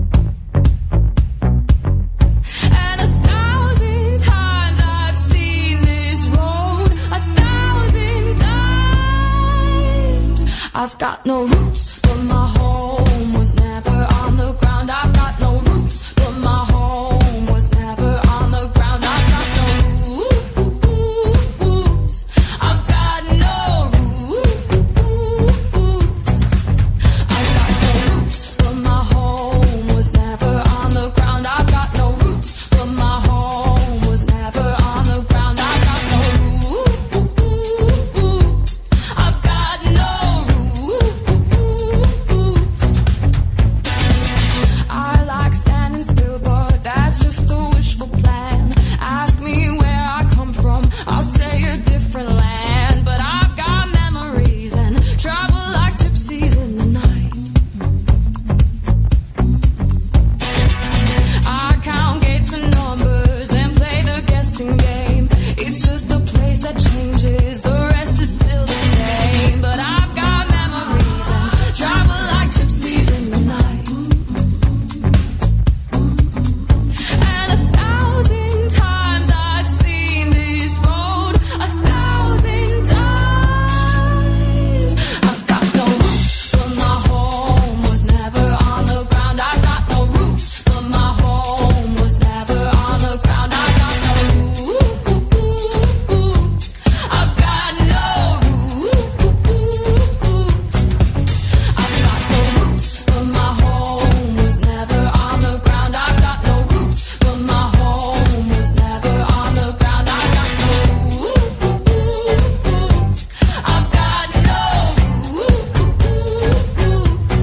Speaker 12: And a thousand times I've seen this road, a thousand times. I've got no roots, but my home was never on the ground. I've got no roots, but my home was never on the ground. I've got no roots. I've got no roots. I've got no roots, but my home was never on the ground. I've got no roots, but my home was never on the ground. I've got no roots. I've got no roots. I like standing still, but that's just a wishful plan. Ask me where I come from, I'll say a different land. But I've got memories and travel like gypsies in the night. I count gates and numbers, then play the guessing game. It's just a place that changes, the rest is still the same. But I've got memories and travel like gypsies in the night. And a thousand times I've seen this road, a thousand times. I've got no roots, but my home was never on the ground. I've got no roots, but my home was never on the ground. I've got no roots. I've got no roots. I've got no roots, but my home was never on the ground. I've got no roots, but my home was never on the ground. I've got no roots. I've got no roots.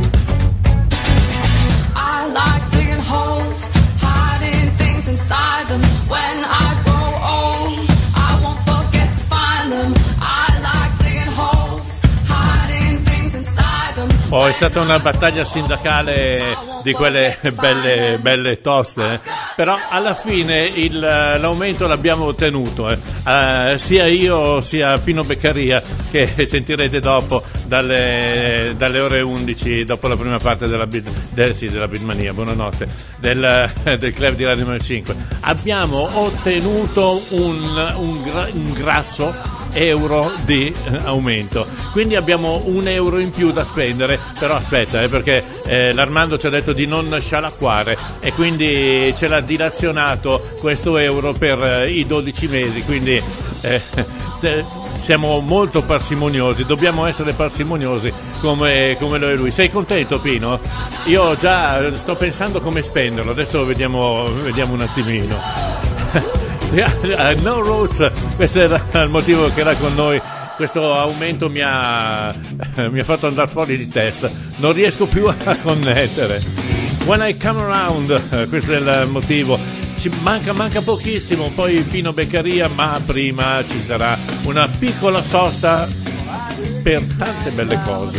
Speaker 12: I like digging holes, hiding things inside them. When I grow old, I won't forget to find them. I like digging holes, hiding things inside them.
Speaker 3: Oh, è stata una battaglia sindacale di quelle belle, belle toste, eh. Però alla fine il, l'aumento l'abbiamo ottenuto, eh. Eh, sia io sia Pino Beccaria, che sentirete dopo dalle, dalle ore undici, dopo la prima parte della Beat, del, sì, della Beatmania, buonanotte, del, del club di Radio Mac cinque. Abbiamo ottenuto un, un, gra, un grasso euro di eh, aumento, quindi abbiamo un euro in più da spendere. Però aspetta, eh, perché eh, l'Armando ci ha detto di non scialacquare e quindi ce l'ha dilazionato questo euro per eh, i dodici mesi, quindi eh, eh, siamo molto parsimoniosi, dobbiamo essere parsimoniosi come, come lo è lui. Sei contento, Pino? Io già sto pensando come spenderlo, adesso vediamo, vediamo un attimino. No Roots, questo era il motivo che era con noi. Questo aumento mi ha, mi ha fatto andare fuori di testa, non riesco più a connettere. When I Come Around, questo è il motivo. Ci manca, manca pochissimo, poi Pino Beccaria, ma prima ci sarà una piccola sosta per tante belle cose.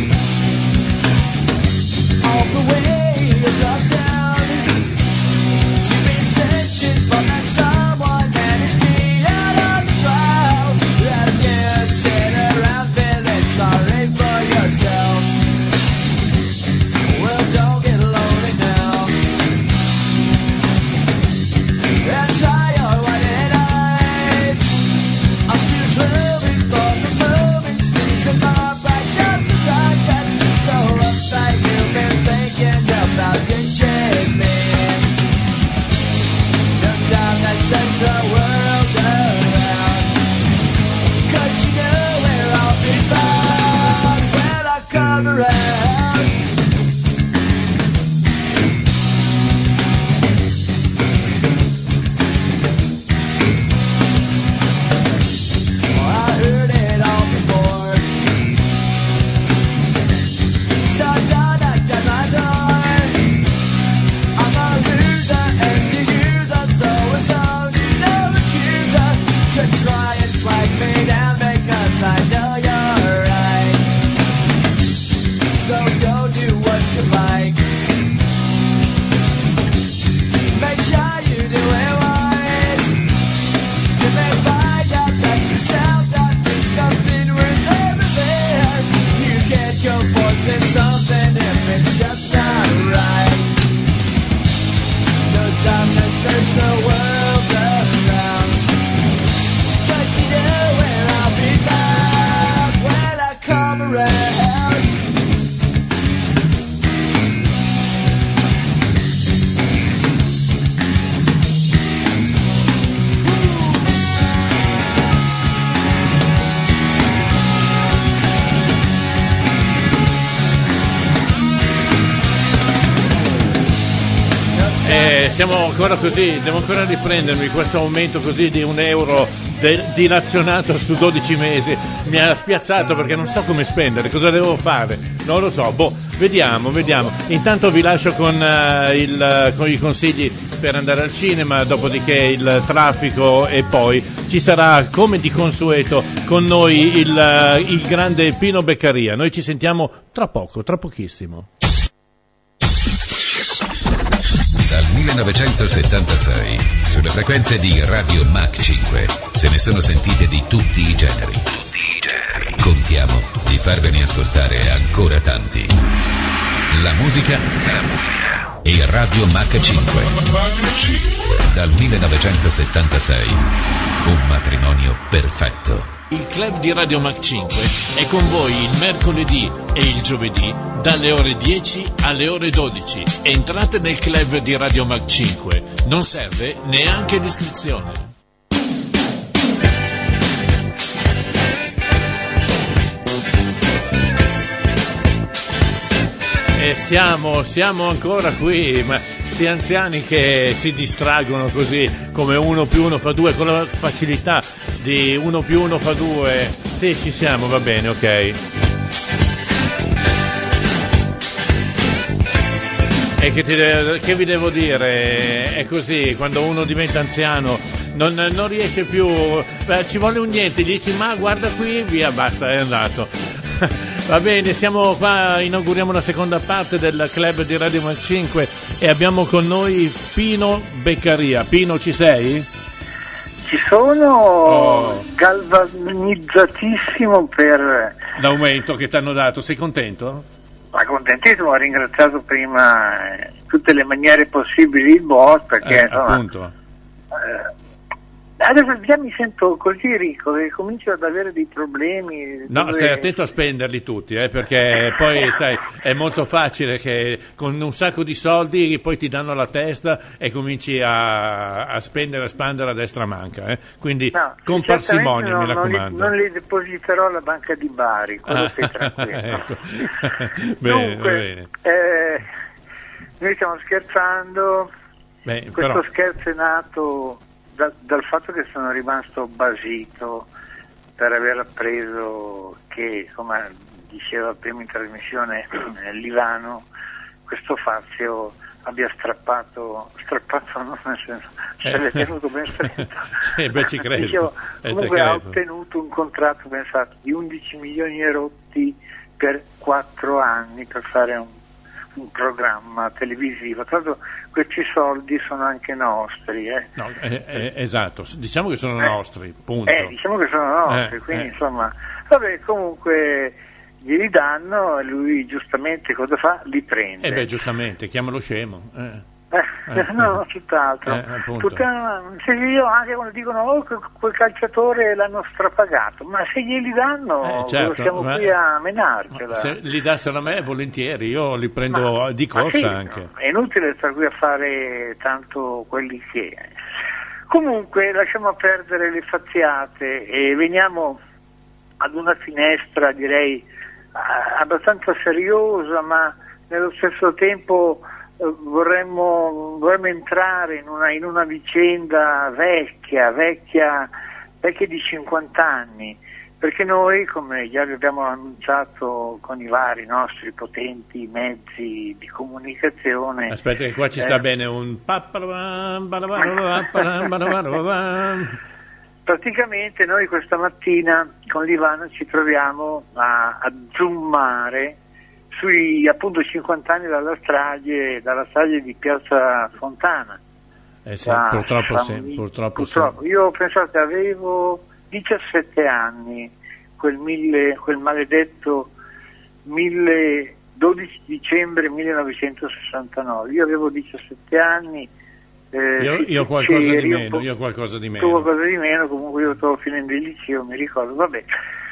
Speaker 6: All the way across town, you've been searching for that someone that is me out on the ground. That just sit around feeling sorry for yourself. Well, don't get lonely now, and try your white eyes. I'm just living for the moment, sneezing my back up to touch and so uptight you've been thinking about ditching me. No time that sets the world around, 'cause you know where I'll be found when I come around.
Speaker 3: siamo ancora così, devo ancora riprendermi questo aumento così di un euro de- dilazionato su dodici mesi, mi ha spiazzato perché non so come spendere, cosa devo fare, non lo so, boh, vediamo, vediamo. Intanto vi lascio con, uh, il, con i consigli per andare al cinema, dopodiché il traffico e poi ci sarà come di consueto con noi il, uh, il grande Pino Beccaria. Noi ci sentiamo tra poco, tra pochissimo.
Speaker 1: Dal millenovecentosettantasei, sulle frequenze di Radio Mach cinque, se ne sono sentite di tutti i generi. Tutti i generi. Contiamo di farvene ascoltare ancora tanti. La musica, la musica e Radio Mach cinque. Dal millenovecentosettantasei, un matrimonio perfetto.
Speaker 2: Il club di Radio Mach cinque è con voi il mercoledì e il giovedì dalle ore dieci alle ore dodici. Entrate nel club di Radio Mach cinque, non serve neanche l'iscrizione.
Speaker 3: E siamo, siamo ancora qui, ma sti anziani che si distraggono così come uno più uno fa due con la facilità di uno più uno fa due. Sì, ci siamo, va bene, ok. E che, ti de- che vi devo dire? È così, quando uno diventa anziano non, non riesce più, beh, ci vuole un niente, gli dici ma guarda qui, via, basta, è andato. Va bene, siamo qua, inauguriamo la seconda parte del club di Radio Mach cinque e abbiamo con noi Pino Beccaria. Pino, ci sei?
Speaker 13: Ci sono,
Speaker 3: oh.
Speaker 13: Galvanizzatissimo per
Speaker 3: l'aumento che ti hanno dato, sei contento?
Speaker 13: Ma contentissimo, ho ringraziato prima in tutte le maniere possibili il boss perché
Speaker 3: eh,
Speaker 13: insomma,
Speaker 3: appunto.
Speaker 13: Eh, adesso già mi sento così ricco che comincio ad avere dei problemi.
Speaker 3: No,
Speaker 13: dove...
Speaker 3: stai attento a spenderli tutti, eh, perché poi sai, è molto facile che con un sacco di soldi poi ti danno la testa e cominci a, a spendere, a spandere a destra manca, eh. Quindi
Speaker 13: no,
Speaker 3: con parsimonia,
Speaker 13: non,
Speaker 3: mi raccomando.
Speaker 13: Non li, non li depositerò alla banca di Bari, quello ah, stai tranquillo.
Speaker 3: Ecco. Bene,
Speaker 13: Dunque,
Speaker 3: va bene.
Speaker 13: Eh, noi stiamo scherzando,
Speaker 3: Beh,
Speaker 13: questo
Speaker 3: però...
Speaker 13: scherzo è nato Da, dal fatto che sono rimasto basito per aver appreso che, come diceva prima in trasmissione eh, Livano, questo Fazio abbia strappato, strappato no, nel senso, se l'è tenuto ben stretto.
Speaker 3: Sì, beh, ci credo.
Speaker 13: Dicevo, comunque
Speaker 3: credo.
Speaker 13: Ha ottenuto un contratto, pensate, di undici milioni e rotti per quattro anni per fare un un programma televisivo. Tra l'altro questi soldi sono anche nostri, eh.
Speaker 3: No, eh, eh, esatto, diciamo che sono eh, nostri, punto.
Speaker 13: Eh, diciamo che sono nostri,
Speaker 3: eh,
Speaker 13: quindi
Speaker 3: eh.
Speaker 13: insomma, vabbè, comunque glieli danno e lui giustamente cosa fa? Li prende.
Speaker 3: Eh beh, giustamente, chiamalo scemo. Eh.
Speaker 13: Eh,
Speaker 3: Eh,
Speaker 13: no, tutt'altro.
Speaker 3: eh,
Speaker 13: Tutta, se io anche quando dicono oh, quel calciatore l'hanno strapagato, ma se glieli danno
Speaker 3: Eh, certo,
Speaker 13: siamo
Speaker 3: ma-
Speaker 13: qui a menarcela.
Speaker 3: Se li dassero a me volentieri, io li prendo
Speaker 13: Ma-
Speaker 3: di
Speaker 13: ma
Speaker 3: corsa
Speaker 13: sì,
Speaker 3: anche.
Speaker 13: È inutile stare qui a fare tanto quelli che. Comunque lasciamo perdere le faziate e veniamo ad una finestra direi eh, abbastanza seriosa, ma nello stesso tempo eh, vorremmo, vorremmo entrare in una, in una vicenda vecchia, vecchia, vecchia di cinquanta anni, perché noi, come già vi abbiamo annunciato con i vari nostri potenti mezzi di comunicazione...
Speaker 3: Aspetta che qua ci sta
Speaker 13: eh,
Speaker 3: bene un...
Speaker 13: Praticamente noi questa mattina con Livano ci troviamo a, a zoomare sui appunto cinquanta anni dalla strage, dalla strage di Piazza Fontana.
Speaker 3: Eh sì,
Speaker 13: Da
Speaker 3: purtroppo
Speaker 13: San
Speaker 3: sì,
Speaker 13: Luigi.
Speaker 3: purtroppo sì.
Speaker 13: Purtroppo. Io pensate avevo diciassette anni, quel, mille, quel maledetto mille, dodici dicembre millenovecentosessantanove, io avevo diciassette anni. Eh,
Speaker 3: Io, io qualcosa di meno, io qualcosa di
Speaker 13: Tu
Speaker 3: meno.
Speaker 13: qualcosa di meno, comunque io stavo finendo il liceo, mi ricordo, vabbè.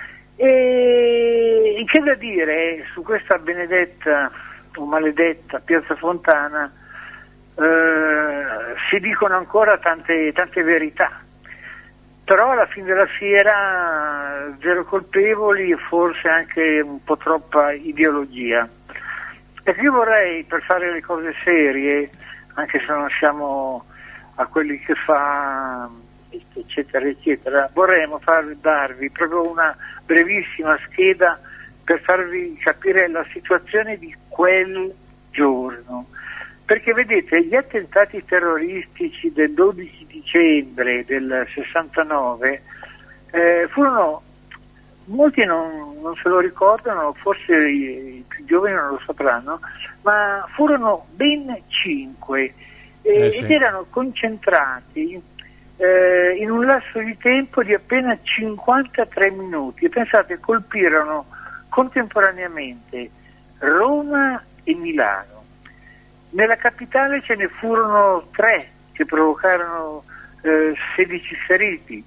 Speaker 13: E c'è da dire su questa benedetta o maledetta Piazza Fontana, eh, si dicono ancora tante, tante verità, però alla fine della fiera zero colpevoli e forse anche un po' troppa ideologia. E io vorrei, per fare le cose serie, anche se non siamo a quelli che fa eccetera eccetera, vorremmo far, darvi proprio una brevissima scheda per farvi capire la situazione di quel giorno, perché vedete gli attentati terroristici del dodici dicembre del sessantanove eh, furono, molti non, non se lo ricordano, forse i, i più giovani non lo sapranno, ma furono ben cinque eh,
Speaker 3: eh, sì.
Speaker 13: ed erano concentrati eh, in un lasso di tempo di appena cinquantatré minuti, e pensate, colpirono contemporaneamente Roma e Milano. Nella capitale ce ne furono tre che provocarono eh, sedici feriti.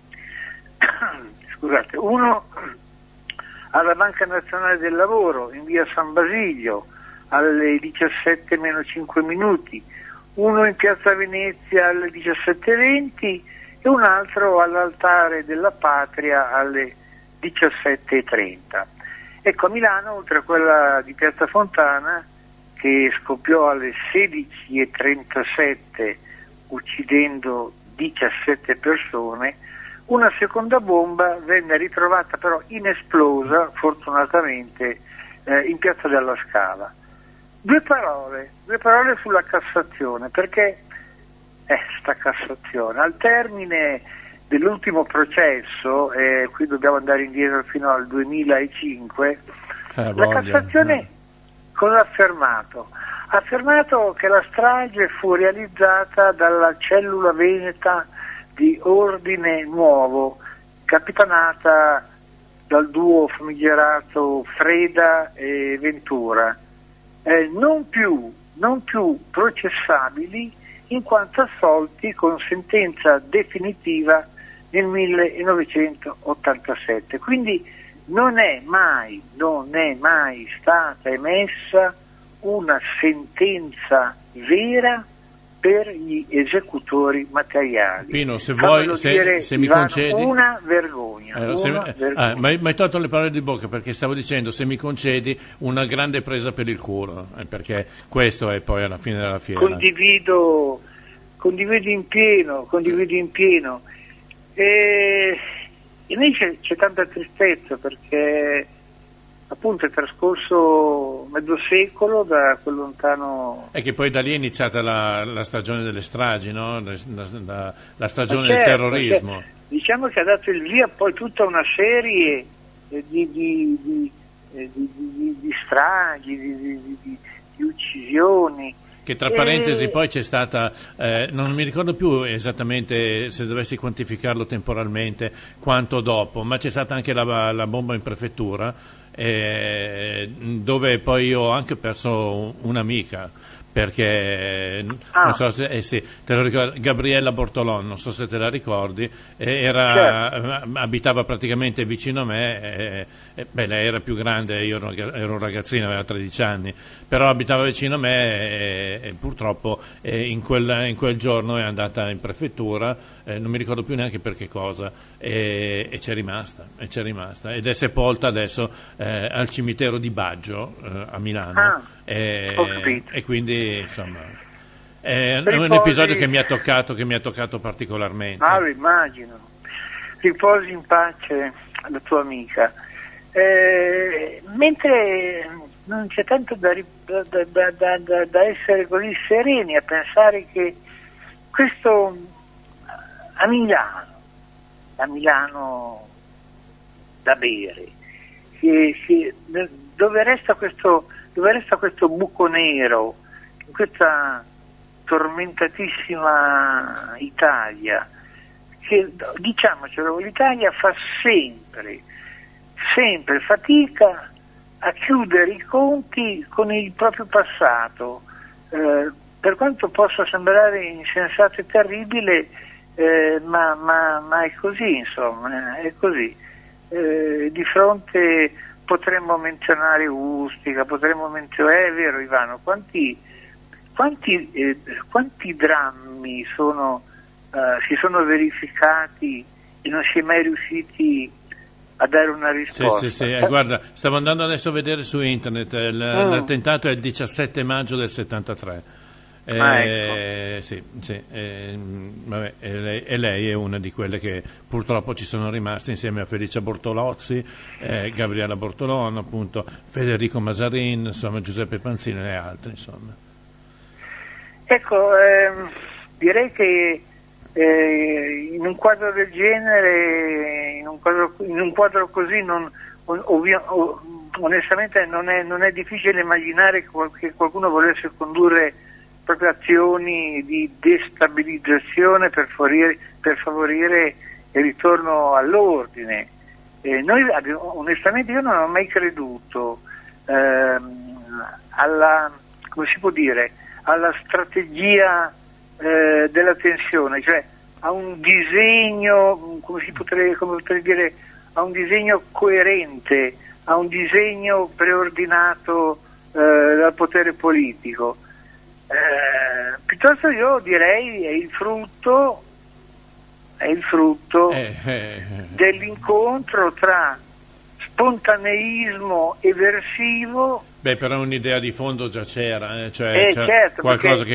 Speaker 13: Scusate, uno alla Banca Nazionale del Lavoro in via San Basilio alle diciassette meno cinque minuti, uno in piazza Venezia alle diciassette e venti e un altro all'Altare della Patria alle diciassette e trenta. Ecco, a Milano, oltre a quella di piazza Fontana, che scoppiò alle sedici e trentasette uccidendo diciassette persone, una seconda bomba venne ritrovata però inesplosa, fortunatamente, eh, in piazza della Scala. Due parole, due parole sulla Cassazione, perché eh, sta Cassazione, al termine dell'ultimo processo, eh, qui dobbiamo andare indietro fino al duemilacinque,
Speaker 3: eh,
Speaker 13: la Cassazione
Speaker 3: eh.
Speaker 13: cosa ha affermato? Ha affermato che la strage fu realizzata dalla cellula veneta di Ordine Nuovo, capitanata dal duo famigerato Freda e Ventura, eh, non più, non più processabili in quanto assolti con sentenza definitiva nel millenovecentottantasette. Quindi non è mai, non è mai stata emessa una sentenza vera per gli esecutori materiali.
Speaker 3: Pino, se
Speaker 13: Fammelo
Speaker 3: vuoi, se,
Speaker 13: dire,
Speaker 3: se mi
Speaker 13: Ivano,
Speaker 3: concedi...
Speaker 13: una vergogna.
Speaker 3: Eh,
Speaker 13: una
Speaker 3: se,
Speaker 13: vergogna.
Speaker 3: ah, ma mi hai tolto le parole di bocca, perché stavo dicendo, se mi concedi, una grande presa per il culo, eh, perché questo è poi alla fine della fiera.
Speaker 13: Condivido, condivido in pieno, condivido in pieno. E invece c'è tanta tristezza, perché appunto è trascorso mezzo secolo da quel lontano...
Speaker 3: E che poi da lì è iniziata la, la stagione delle stragi, no? la, la, la stagione
Speaker 13: certo,
Speaker 3: del terrorismo.
Speaker 13: Certo. Diciamo che ha dato il via poi tutta una serie di, di, di, di, di, di, di stragi, di, di, di, di uccisioni.
Speaker 3: Che tra parentesi poi c'è stata, eh, non mi ricordo più esattamente, se dovessi quantificarlo temporalmente, quanto dopo, ma c'è stata anche la, la bomba in prefettura, eh, dove poi io ho anche perso un'amica, perché
Speaker 13: ah.
Speaker 3: non so se eh sì, te lo ricordi, Gabriella Bortolon, non so se te la ricordi, eh, era, certo. abitava praticamente vicino a me, eh, eh, beh, lei era più grande, io ero, ero un ragazzino, aveva tredici anni, però abitava vicino a me e, e purtroppo eh, in, quel, in quel giorno è andata in prefettura, eh, non mi ricordo più neanche per che cosa, e, e c'è rimasta, e c'è rimasta ed è sepolta adesso eh, al cimitero di Baggio eh, a Milano.
Speaker 13: Ah.
Speaker 3: E, e quindi insomma è un
Speaker 13: riposi...
Speaker 3: episodio che mi ha toccato che mi ha toccato particolarmente.
Speaker 13: Ah, lo immagino. Riposi in pace la tua amica. Eh, mentre non c'è tanto da, da, da, da, da, da essere così sereni a pensare che questo a Milano, a Milano da bere, che, che, dove resta questo dove resta questo buco nero, in questa tormentatissima Italia, che diciamocelo, l'Italia fa sempre, sempre fatica a chiudere i conti con il proprio passato, eh, per quanto possa sembrare insensato e terribile, eh, ma, ma, ma è così, insomma, è così. Eh, di fronte potremmo menzionare Ustica, potremmo menzionare, è vero Ivano, quanti, quanti, eh, quanti drammi sono, eh, si sono verificati e non si è mai riusciti a dare una risposta.
Speaker 3: Sì, sì, sì. Eh, guarda, stavo andando adesso a vedere su internet, il, mm. l'attentato è il diciassette maggio del settantatré. Eh,
Speaker 13: Ah, ecco.
Speaker 3: sì, sì, eh, vabbè, e, lei, e lei è una di quelle che purtroppo ci sono rimaste insieme a Felicia Bortolozzi, eh, Gabriella Bortolone, appunto, Federico Mazarin, insomma, Giuseppe Panzino e altri, insomma.
Speaker 13: Ecco, ehm, direi che eh, in un quadro del genere, in un quadro, in un quadro così, non, ovvio, onestamente non è, non è difficile immaginare che qualcuno volesse condurre proprio azioni di destabilizzazione per favorire, per favorire il ritorno all'ordine. Eh, noi abbiamo, onestamente io non ho mai creduto ehm, alla, come si può dire, alla strategia eh, della tensione, cioè a un disegno, come si potrebbe, come potrei dire, a un disegno coerente, a un disegno preordinato eh, dal potere politico. Eh, piuttosto io direi è il frutto è il frutto
Speaker 3: Eh, eh,
Speaker 13: dell'incontro tra spontaneismo eversivo.
Speaker 3: Beh, però un'idea di fondo già c'era, eh, cioè,
Speaker 13: Eh,
Speaker 3: cioè
Speaker 13: certo,
Speaker 3: qualcosa
Speaker 13: perché-
Speaker 3: che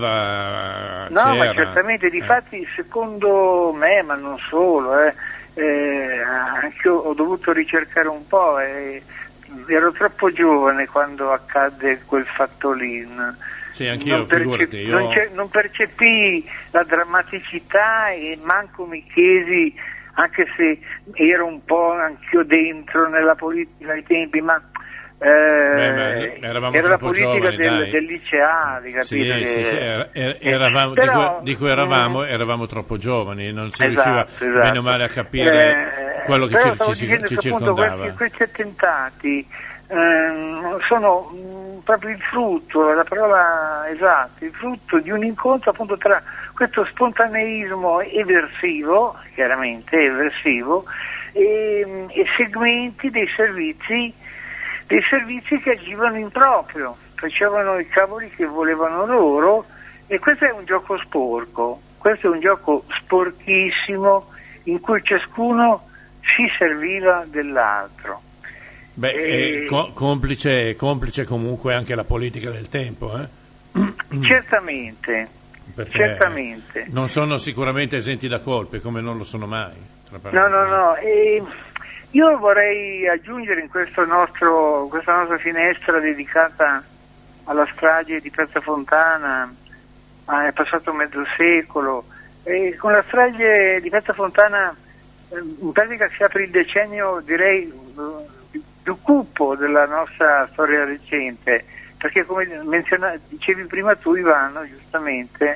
Speaker 3: covava
Speaker 13: No,
Speaker 3: c'era.
Speaker 13: ma certamente, difatti secondo me, ma non solo, eh, eh, anche io ho dovuto ricercare un po', eh, ero troppo giovane quando accadde quel fatto lì.
Speaker 3: Sì, anch'io,
Speaker 13: non, percep-
Speaker 3: figurati, io...
Speaker 13: non, ce- non percepii la drammaticità e manco mi chiesi, anche se ero un po' anch'io dentro nella politica ai tempi, ma eh,
Speaker 3: Beh, ma eravamo
Speaker 13: era la
Speaker 3: troppo
Speaker 13: politica
Speaker 3: giovani,
Speaker 13: del,
Speaker 3: dai.
Speaker 13: del liceale,
Speaker 3: Sì,
Speaker 13: capito?
Speaker 3: sì,
Speaker 13: che-
Speaker 3: sì, era- era-
Speaker 13: eh,
Speaker 3: eravamo,
Speaker 13: però-
Speaker 3: di, cui, di cui eravamo, eravamo troppo giovani, non si
Speaker 13: Esatto,
Speaker 3: riusciva
Speaker 13: esatto.
Speaker 3: bene o male a capire
Speaker 13: Eh,
Speaker 3: quello che
Speaker 13: però
Speaker 3: ci,
Speaker 13: stavo
Speaker 3: ci,
Speaker 13: dicendo
Speaker 3: ci
Speaker 13: che appunto
Speaker 3: circondava.
Speaker 13: questi, questi attentati ehm, sono mh, proprio il frutto, la parola esatta, il frutto di un incontro appunto tra questo spontaneismo eversivo, chiaramente eversivo, e, e segmenti dei servizi, dei servizi che agivano in proprio, facevano i cavoli che volevano loro, e questo è un gioco sporco, questo è un gioco sporchissimo in cui ciascuno si serviva dell'altro.
Speaker 3: Beh,
Speaker 13: Eh,
Speaker 3: eh, co- complice, complice comunque anche la politica del tempo, eh?
Speaker 13: Certamente,
Speaker 3: Perché
Speaker 13: certamente.
Speaker 3: non sono sicuramente esenti da colpe, come non lo sono mai. tra
Speaker 13: No,
Speaker 3: parentesi.
Speaker 13: no, no. E io vorrei aggiungere in questo nostro, questa nostra finestra dedicata alla strage di Piazza Fontana, ah, è passato mezzo secolo, e con la strage di Piazza Fontana eh, in pratica si apre il decennio, direi, eh, più cupo della nostra storia recente, perché come menziona, dicevi prima tu, Ivano, giustamente,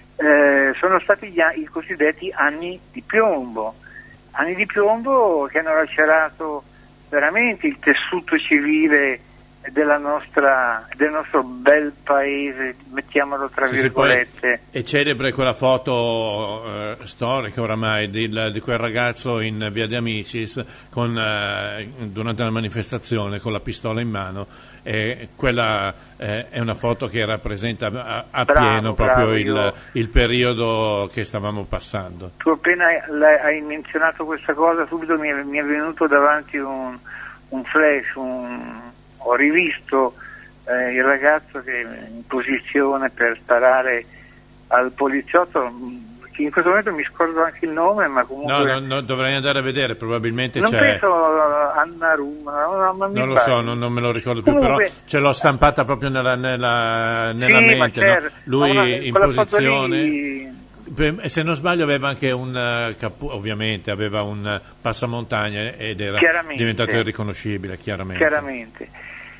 Speaker 13: eh, sono stati gli, a- i cosiddetti anni di piombo, anni di piombo che hanno lacerato veramente il tessuto civile della nostra, del nostro bel paese, mettiamolo tra
Speaker 3: Sì, sì, poi
Speaker 13: virgolette.
Speaker 3: è celebre quella foto eh, storica oramai di, di quel ragazzo in Via de Amicis con, eh, durante la manifestazione con la pistola in mano, e quella eh, è una foto che rappresenta a, a
Speaker 13: Bravo,
Speaker 3: pieno proprio
Speaker 13: bravo,
Speaker 3: il,
Speaker 13: io-
Speaker 3: il periodo che stavamo passando.
Speaker 13: Tu appena l'hai- hai menzionato questa cosa, subito mi è, mi è venuto davanti un, un flash, un- ho rivisto eh, il ragazzo che è in posizione per sparare al poliziotto, mh, che in questo momento mi scordo anche il nome, ma comunque
Speaker 3: No, no, no, dovrei andare a vedere, probabilmente
Speaker 13: non
Speaker 3: c'è.
Speaker 13: penso a Anna Ruma, no, ma mi
Speaker 3: Non lo
Speaker 13: pare.
Speaker 3: so, non, non me lo ricordo più,
Speaker 13: Comunque-
Speaker 3: però ce l'ho stampata proprio nella, nella, nella
Speaker 13: Sì, ma
Speaker 3: mente, no?
Speaker 13: certo.
Speaker 3: Lui
Speaker 13: Ma una-
Speaker 3: in
Speaker 13: quella foto
Speaker 3: posizione.
Speaker 13: lì-
Speaker 3: Beh, e se non sbaglio aveva anche un eh, capu- ovviamente aveva un eh, passamontagna ed era
Speaker 13: Chiaramente.
Speaker 3: diventato irriconoscibile, chiaramente.
Speaker 13: Chiaramente.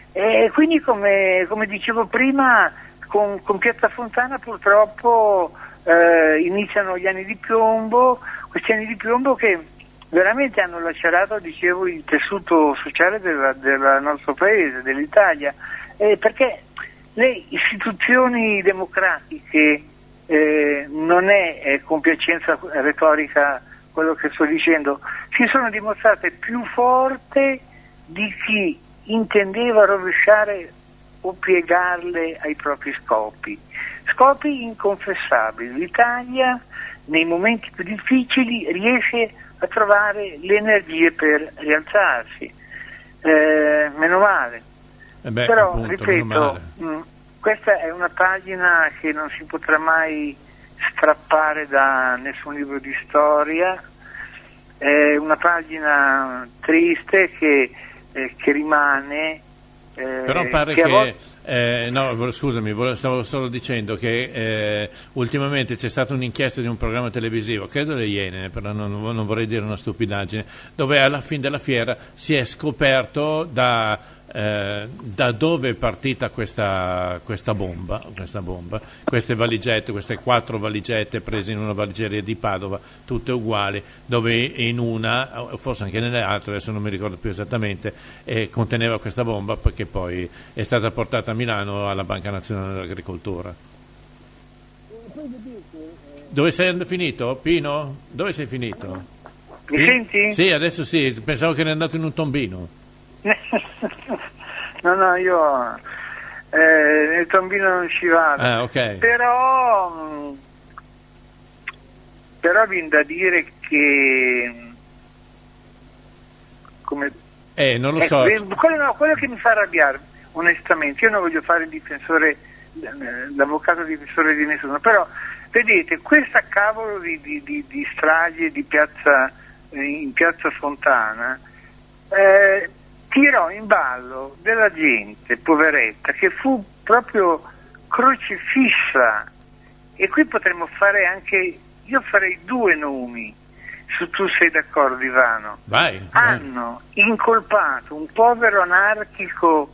Speaker 13: E quindi come, come dicevo prima, con, con Piazza Fontana purtroppo eh, iniziano gli anni di piombo, questi anni di piombo che veramente hanno lacerato, dicevo, il tessuto sociale del del nostro paese, dell'Italia, eh, perché le istituzioni democratiche, eh, non è, è compiacenza retorica quello che sto dicendo, si sono dimostrate più forti di chi intendeva rovesciare o piegarle ai propri scopi. Scopi inconfessabili. L'Italia nei momenti più difficili riesce a trovare le energie per rialzarsi. Eh, meno male.
Speaker 3: Eh beh,
Speaker 13: Però,
Speaker 3: appunto, meno
Speaker 13: ripeto,
Speaker 3: male.
Speaker 13: mh, questa è una pagina che non si potrà mai strappare da nessun libro di storia, è una pagina triste che, eh, che rimane. Eh,
Speaker 3: Però pare
Speaker 13: che,
Speaker 3: che,
Speaker 13: a volte...
Speaker 3: eh, no, scusami, volevo- stavo solo dicendo che eh, ultimamente c'è stata un'inchiesta di un programma televisivo, credo le Iene, però non, non vorrei dire una stupidaggine, dove alla fine della fiera si è scoperto da, eh, da dove è partita questa, questa bomba, questa bomba, queste valigette, queste quattro valigette prese in una valigeria di Padova, tutte uguali, dove in una, forse anche nelle altre, adesso non mi ricordo più esattamente, eh, conteneva questa bomba, perché poi è stata portata a Milano alla Banca Nazionale dell'Agricoltura. Dove sei finito, Pino? Dove sei finito?
Speaker 13: Mi
Speaker 3: Pi-
Speaker 13: senti?
Speaker 3: Sì, adesso sì, pensavo che eri andato in un tombino.
Speaker 13: No, no, io eh, nel tombino non ci vado.
Speaker 3: Ah, ok.
Speaker 13: Però, mh, però viene da dire che, mh, come,
Speaker 3: Eh, non lo
Speaker 13: ecco,
Speaker 3: so.
Speaker 13: eh, quello, no, quello che mi fa arrabbiare, onestamente, io non voglio fare il difensore, eh, l'avvocato difensore di nessuno, però vedete, questa cavolo di, di, di, di strage di piazza, eh, in piazza Fontana, eh, tirò in ballo della gente poveretta che fu proprio crocifissa, e qui potremmo fare anche, io farei due nomi, se tu sei d'accordo, Ivano.
Speaker 3: Vai, vai.
Speaker 13: Hanno incolpato un povero anarchico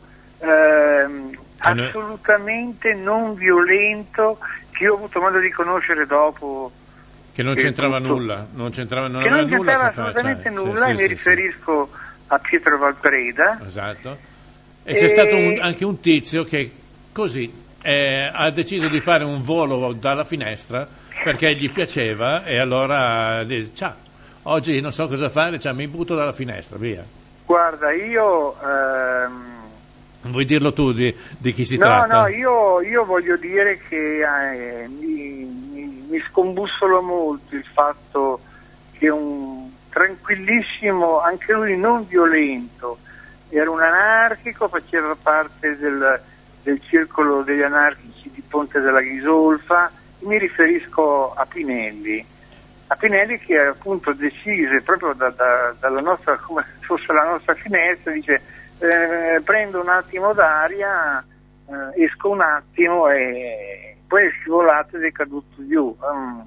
Speaker 13: ehm,
Speaker 3: Eh, noi-
Speaker 13: assolutamente non violento, che io ho avuto modo di conoscere dopo,
Speaker 3: Che non
Speaker 13: che
Speaker 3: c'entrava
Speaker 13: tutto-
Speaker 3: nulla, non c'entrava, non
Speaker 13: che
Speaker 3: aveva
Speaker 13: non
Speaker 3: nulla
Speaker 13: c'entrava
Speaker 3: a che fare,
Speaker 13: assolutamente
Speaker 3: cioè,
Speaker 13: nulla,
Speaker 3: sì,
Speaker 13: e
Speaker 3: sì,
Speaker 13: mi
Speaker 3: sì,
Speaker 13: riferisco a Pietro Valpreda.
Speaker 3: Esatto. E
Speaker 13: E-
Speaker 3: c'è stato un- anche un tizio che così eh, ha deciso di fare un volo dalla finestra perché gli piaceva, e allora dice: ciao, oggi non so cosa fare, cioè, mi butto dalla finestra, via.
Speaker 13: Guarda, io ehm,
Speaker 3: Vuoi dirlo tu di, di chi si
Speaker 13: no,
Speaker 3: tratta?
Speaker 13: no, io, io voglio dire che eh, mi, mi, mi scombussolo molto il fatto che un tranquillissimo, anche lui non violento, era un anarchico, faceva parte del, del circolo degli anarchici di Ponte della Ghisolfa. Mi riferisco a Pinelli, a Pinelli che appunto decise proprio da, da, dalla nostra, come se fosse la nostra finestra, dice eh, prendo un attimo d'aria, eh, esco un attimo, e poi è scivolato ed è caduto giù. Um,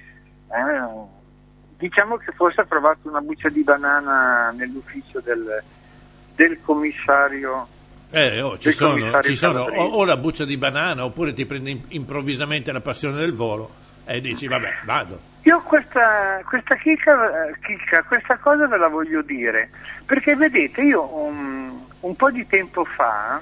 Speaker 13: eh, diciamo che forse ha trovato una buccia di banana nell'ufficio del, del commissario.
Speaker 3: Eh, oh, ci
Speaker 13: del
Speaker 3: sono,
Speaker 13: commissario
Speaker 3: ci sono o,
Speaker 13: Calabresi.
Speaker 3: o la buccia di banana, oppure ti prendi im- improvvisamente la passione del volo e dici vabbè, vado.
Speaker 13: Io questa, questa chicca, eh, chicca, questa cosa ve la voglio dire, perché vedete, io un, un po' di tempo fa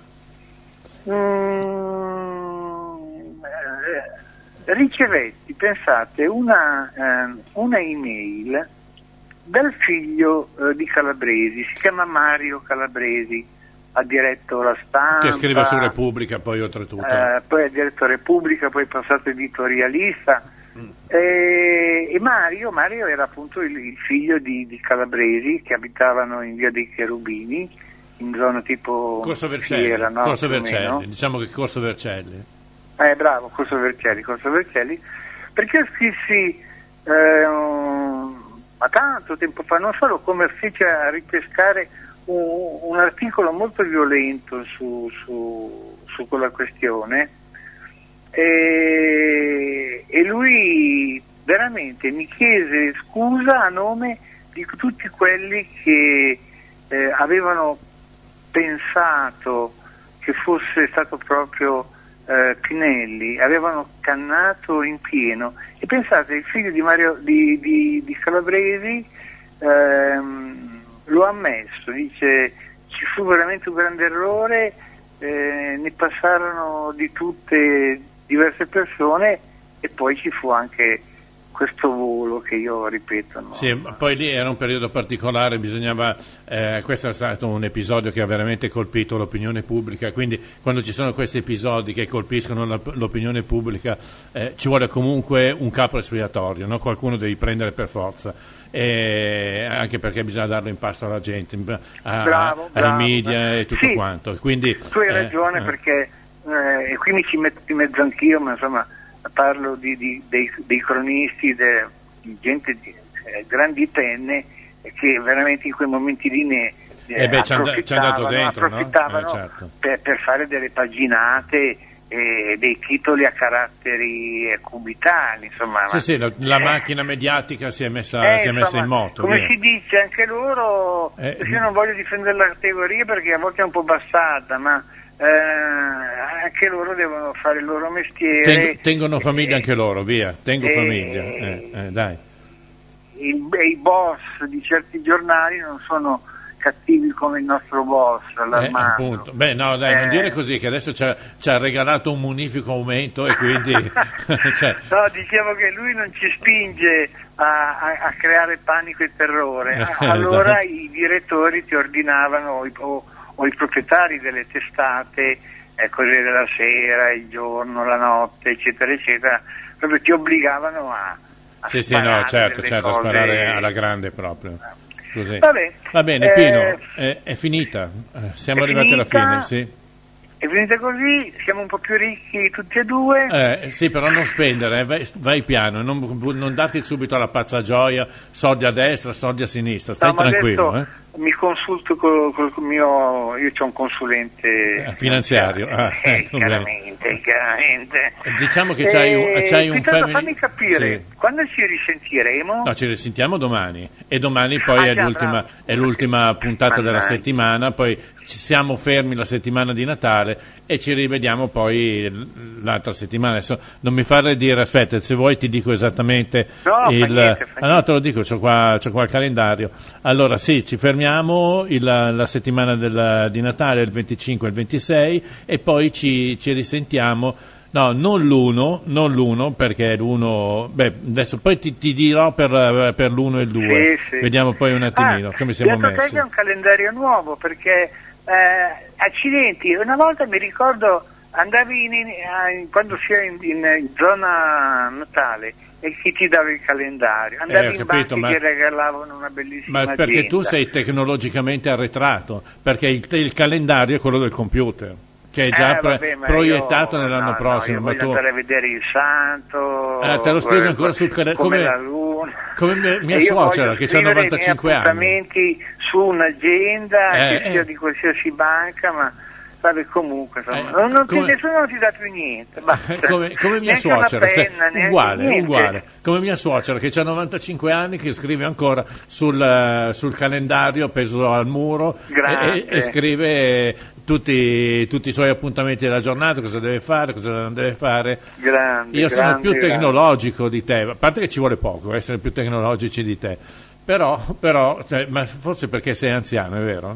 Speaker 13: mm, eh, ricevetti, pensate, una, eh, una email dal figlio eh, di Calabresi, si chiama Mario Calabresi, ha diretto La Stampa,
Speaker 3: Che scrive su Repubblica, poi oltretutto.
Speaker 13: eh, poi ha diretto Repubblica, poi è passato editorialista. E, e Mario, Mario era appunto il, il figlio di, di Calabresi, che abitavano in via dei Cherubini, in zona tipo
Speaker 3: Corso Vercelli,
Speaker 13: Fiera, no?
Speaker 3: Corso
Speaker 13: Più o
Speaker 3: Vercelli,
Speaker 13: meno.
Speaker 3: diciamo che Corso Vercelli.
Speaker 13: Eh, bravo, Corso Vercelli, Corso Vercelli, perché io scrissi eh, un- ma tanto tempo fa, non solo, come fece a ripescare un, un articolo molto violento su, su, su quella questione, e, e lui veramente mi chiese scusa a nome di tutti quelli che eh, avevano pensato che fosse stato proprio eh, Pinelli, avevano cannato in pieno. E pensate, il figlio di, Mario, di, di, di Calabresi ehm, lo ha ammesso, dice ci fu veramente un grande errore, eh, ne passarono di tutte diverse persone, e poi ci fu anche questo volo che io ripeto. No?
Speaker 3: Sì, ma poi lì era un periodo particolare, bisognava, eh, questo è stato un episodio che ha veramente colpito l'opinione pubblica, quindi quando ci sono questi episodi che colpiscono la- l'opinione pubblica eh, ci vuole comunque un capo espiatorio, no? Qualcuno devi prendere per forza, e anche perché bisogna darlo in pasto alla gente, in- a-
Speaker 13: Bravo,
Speaker 3: ai
Speaker 13: bravo,
Speaker 3: media
Speaker 13: bravo.
Speaker 3: e tutto
Speaker 13: Sì,
Speaker 3: quanto. Quindi,
Speaker 13: tu hai
Speaker 3: eh,
Speaker 13: ragione,
Speaker 3: eh.
Speaker 13: perché eh, e qui mi ci metto di mezzo anch'io, ma insomma parlo di, di, dei, dei cronisti, de, di gente di, eh, granditenne che veramente in quei momenti lì ne eh,
Speaker 3: Eh beh, ci è and- ci è andato
Speaker 13: approfittavano,
Speaker 3: dentro, no?
Speaker 13: approfittavano
Speaker 3: Eh, certo.
Speaker 13: per, per fare delle paginate e dei titoli a caratteri cubitali, insomma.
Speaker 3: Sì,
Speaker 13: ma-
Speaker 3: sì, la, la
Speaker 13: eh,
Speaker 3: macchina mediatica si è messa,
Speaker 13: eh,
Speaker 3: si è messa
Speaker 13: insomma,
Speaker 3: in moto.
Speaker 13: come
Speaker 3: via.
Speaker 13: si dice, anche loro,
Speaker 3: Eh,
Speaker 13: io non voglio difendere la categoria perché a volte è un po' bassata, ma eh, anche loro devono fare il loro mestiere.
Speaker 3: Ten- tengono famiglia anche loro, via, tengo
Speaker 13: eh,
Speaker 3: famiglia. Eh, eh, dai.
Speaker 13: I, I boss di certi giornali non sono cattivi come il nostro boss,
Speaker 3: Eh,
Speaker 13: l'Armando.
Speaker 3: appunto. Beh, no, dai, non
Speaker 13: Eh.
Speaker 3: dire così, che adesso ci ha, ci ha regalato un munifico aumento e quindi... cioè,
Speaker 13: No, dicevo che lui non ci spinge a, a- a creare panico e terrore.
Speaker 3: Eh,
Speaker 13: Allora
Speaker 3: esatto.
Speaker 13: i direttori ti ordinavano, o i, o- o i proprietari delle testate, eh, Corriere della Sera, Il Giorno, La Notte, eccetera, eccetera, proprio ti obbligavano a, a
Speaker 3: sì, sì, no,
Speaker 13: sparare
Speaker 3: certo,
Speaker 13: delle
Speaker 3: certo, a
Speaker 13: cose.
Speaker 3: sparare alla grande proprio. Così.
Speaker 13: Vabbè,
Speaker 3: Va bene,
Speaker 13: eh,
Speaker 3: Pino, è, è finita. Eh, siamo
Speaker 13: è
Speaker 3: arrivati alla
Speaker 13: finita?
Speaker 3: fine, sì.
Speaker 13: È finita così, siamo un po' più ricchi tutti e due.
Speaker 3: Eh, sì, però non spendere, eh, vai, vai piano, non, non darti subito alla pazza gioia, soldi a destra, soldi a sinistra, stai
Speaker 13: No, ma
Speaker 3: tranquillo.
Speaker 13: adesso
Speaker 3: Eh.
Speaker 13: mi consulto col, col mio, io c'ho un consulente
Speaker 3: Eh, finanziario, ah,
Speaker 13: eh,
Speaker 3: ecco, bene.
Speaker 13: chiaramente, chiaramente.
Speaker 3: Diciamo che c'hai un,
Speaker 13: Eh,
Speaker 3: c'hai un
Speaker 13: Vittorio,
Speaker 3: family...
Speaker 13: fammi capire,
Speaker 3: Sì.
Speaker 13: quando ci risentiremo?
Speaker 3: No, ci risentiamo domani e domani poi
Speaker 13: Ah,
Speaker 3: è,
Speaker 13: già,
Speaker 3: l'ultima,
Speaker 13: bravo.
Speaker 3: è l'ultima puntata della
Speaker 13: Mannaggia.
Speaker 3: settimana, poi ci siamo fermi la settimana di Natale e ci rivediamo poi l- l'altra settimana. Adesso non mi fare dire, aspetta, se vuoi ti dico esattamente
Speaker 13: No, fa
Speaker 3: il...
Speaker 13: niente, fa
Speaker 3: ah, no, te lo dico, c'ho qua, c'ho qua il calendario. Allora sì, ci fermiamo il- la settimana del- di Natale, il venticinque e il ventisei, e poi ci, ci risentiamo. No, non l'uno, non l'uno, perché l'uno, beh, adesso poi ti, ti dirò per, per l'uno e il due,
Speaker 13: Sì, sì.
Speaker 3: vediamo poi un attimino
Speaker 13: Ah,
Speaker 3: come siamo
Speaker 13: beato te
Speaker 3: messi.
Speaker 13: che è un calendario nuovo, perché eh, accidenti, una volta mi ricordo andavi in, in- in- quando si è in, in- in zona natale e chi ti dava il calendario, andavi
Speaker 3: Eh, ho
Speaker 13: in
Speaker 3: capito,
Speaker 13: banche
Speaker 3: ma-
Speaker 13: che regalavano una bellissima
Speaker 3: Ma perché tu
Speaker 13: agenda.
Speaker 3: sei tecnologicamente arretrato, perché il, il calendario è quello del computer, che è già
Speaker 13: Eh,
Speaker 3: pre-
Speaker 13: vabbè, ma
Speaker 3: proiettato
Speaker 13: io-
Speaker 3: nell'anno
Speaker 13: no,
Speaker 3: prossimo.
Speaker 13: no,
Speaker 3: ma
Speaker 13: io voglio
Speaker 3: tu...
Speaker 13: andare a vedere il santo,
Speaker 3: Eh, te lo scrivo
Speaker 13: eh,
Speaker 3: ancora sul cale-
Speaker 13: come,
Speaker 3: come-
Speaker 13: la luna.
Speaker 3: come mia- mia
Speaker 13: E io
Speaker 3: suocera,
Speaker 13: voglio
Speaker 3: che c'ha
Speaker 13: scrivere
Speaker 3: novantacinque
Speaker 13: i miei
Speaker 3: anni.
Speaker 13: appuntamenti su un'agenda,
Speaker 3: Eh,
Speaker 13: che sia
Speaker 3: eh.
Speaker 13: di qualsiasi banca, ma vabbè, comunque insomma,
Speaker 3: Eh,
Speaker 13: non, non ti,
Speaker 3: come-
Speaker 13: nessuno non ti dà più niente, basta.
Speaker 3: come, come mia
Speaker 13: Neanche una
Speaker 3: suocera, se-
Speaker 13: penna, neanche
Speaker 3: uguale,
Speaker 13: niente.
Speaker 3: uguale, come mia suocera che ha novantacinque anni, che scrive ancora sul, eh, sul calendario appeso al muro e,
Speaker 13: Grande.
Speaker 3: e- e scrive tutti, tutti i suoi appuntamenti della giornata, cosa deve fare, cosa non deve fare.
Speaker 13: Grande,
Speaker 3: Io sono
Speaker 13: grande,
Speaker 3: più
Speaker 13: grande.
Speaker 3: tecnologico di te, a parte che ci vuole poco essere più tecnologici di te, però, però cioè, ma forse perché sei anziano, è vero?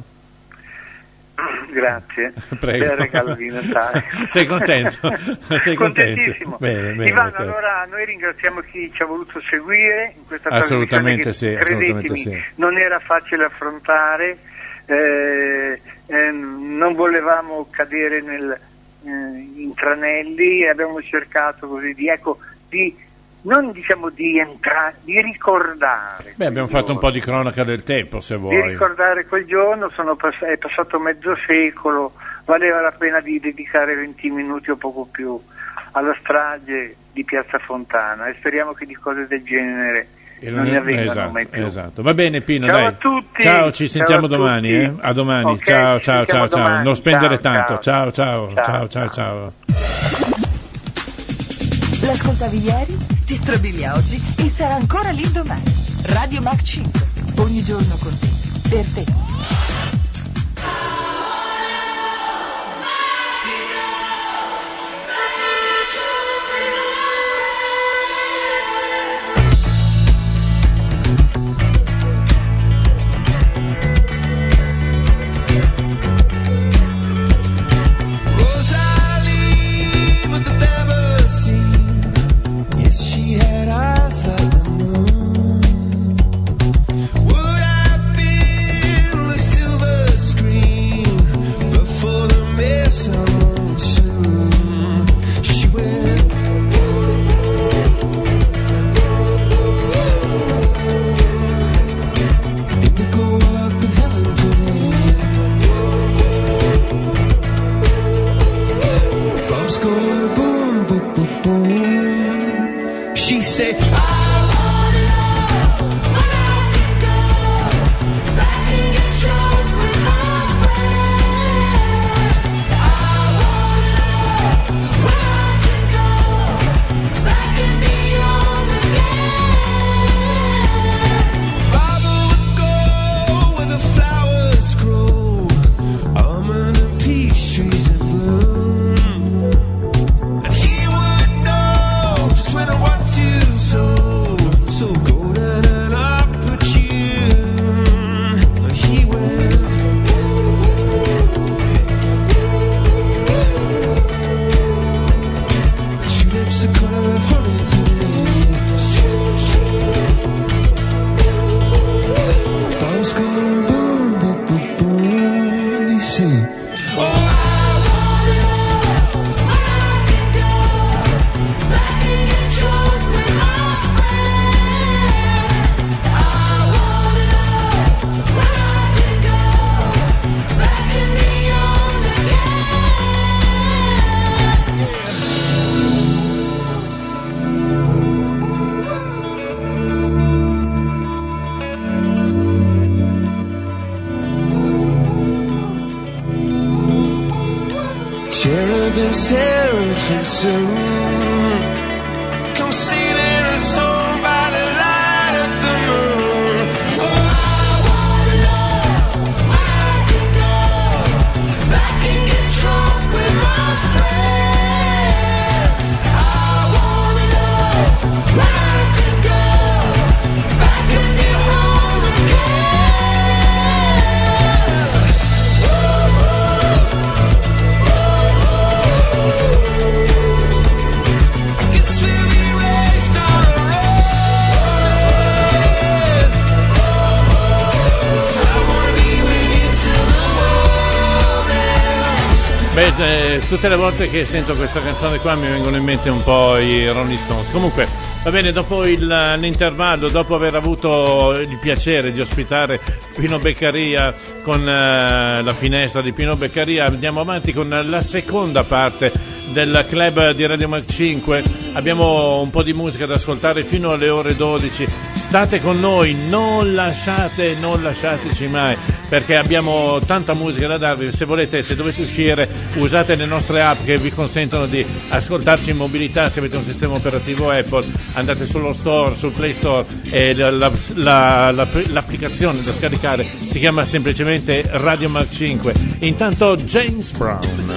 Speaker 13: Grazie.
Speaker 3: Prego.
Speaker 13: Bel regalo di Natale.
Speaker 3: Sei contento? Sei contento?
Speaker 13: Contentissimo.
Speaker 3: Bene, bene,
Speaker 13: Ivano,
Speaker 3: ok.
Speaker 13: allora noi ringraziamo chi ci ha voluto seguire in questa
Speaker 3: Assolutamente
Speaker 13: trasmissione che,
Speaker 3: sì, assolutamente
Speaker 13: credetemi,
Speaker 3: sì.
Speaker 13: non era facile affrontare, eh, eh, non volevamo cadere nel, eh, in tranelli e abbiamo cercato così di, ecco, di non diciamo di entrare, di ricordare.
Speaker 3: Beh, abbiamo fatto un po' di cronaca del tempo, se
Speaker 13: Di
Speaker 3: vuoi.
Speaker 13: ricordare quel giorno, sono pass- è passato mezzo secolo, valeva la pena di dedicare venti minuti o poco più alla strage di Piazza Fontana e speriamo che di cose del genere
Speaker 3: E
Speaker 13: non ne avvengano
Speaker 3: esatto,
Speaker 13: mai più.
Speaker 3: esatto. Va bene, Pino,
Speaker 13: Ciao
Speaker 3: dai.
Speaker 13: a tutti.
Speaker 3: Ciao, ci
Speaker 13: Ciao
Speaker 3: sentiamo
Speaker 13: a
Speaker 3: domani,
Speaker 13: tutti.
Speaker 3: eh? A domani.
Speaker 13: Ok,
Speaker 3: ciao,
Speaker 13: ci
Speaker 3: ciao,
Speaker 13: sentiamo
Speaker 3: ciao, ciao.
Speaker 13: domani.
Speaker 3: Non spendere
Speaker 13: Ciao,
Speaker 3: tanto. Ciao, ciao,
Speaker 13: Ciao,
Speaker 3: ciao, ciao, ciao.
Speaker 14: L'ascoltavi ieri, ti strabilia oggi e sarà ancora lì domani. Radio Mac cinque, ogni giorno con te, per te.
Speaker 6: Rosalie, but the never seen. Yes, she had eyes like the moon. Would I be the silver? cherubim, seraphim soon come sailing us home by the light of the moon. Oh, I wanna know where I can go back and get drunk with my friends. I wanna know where I can go back and feel home again.
Speaker 3: Beh, eh, tutte le volte che sento questa canzone qua mi vengono in mente un po' i Rolling Stones. Comunque, va bene, dopo il, l'intervallo, dopo aver avuto il piacere di ospitare Pino Beccaria con eh, la finestra di Pino Beccaria, andiamo avanti con la seconda parte del club di Radio Mac cinque. Abbiamo un po' di musica da ascoltare fino alle ore dodici. State con noi, non lasciate, non lasciateci mai, perché abbiamo tanta musica da darvi. Se volete, se dovete uscire, usate le nostre app che vi consentono di ascoltarci in mobilità. Se avete un sistema operativo Apple, andate sullo store, sul Play Store, e la, la, la, la, l'applicazione da scaricare si chiama semplicemente Radio Mac cinque. Intanto James Brown.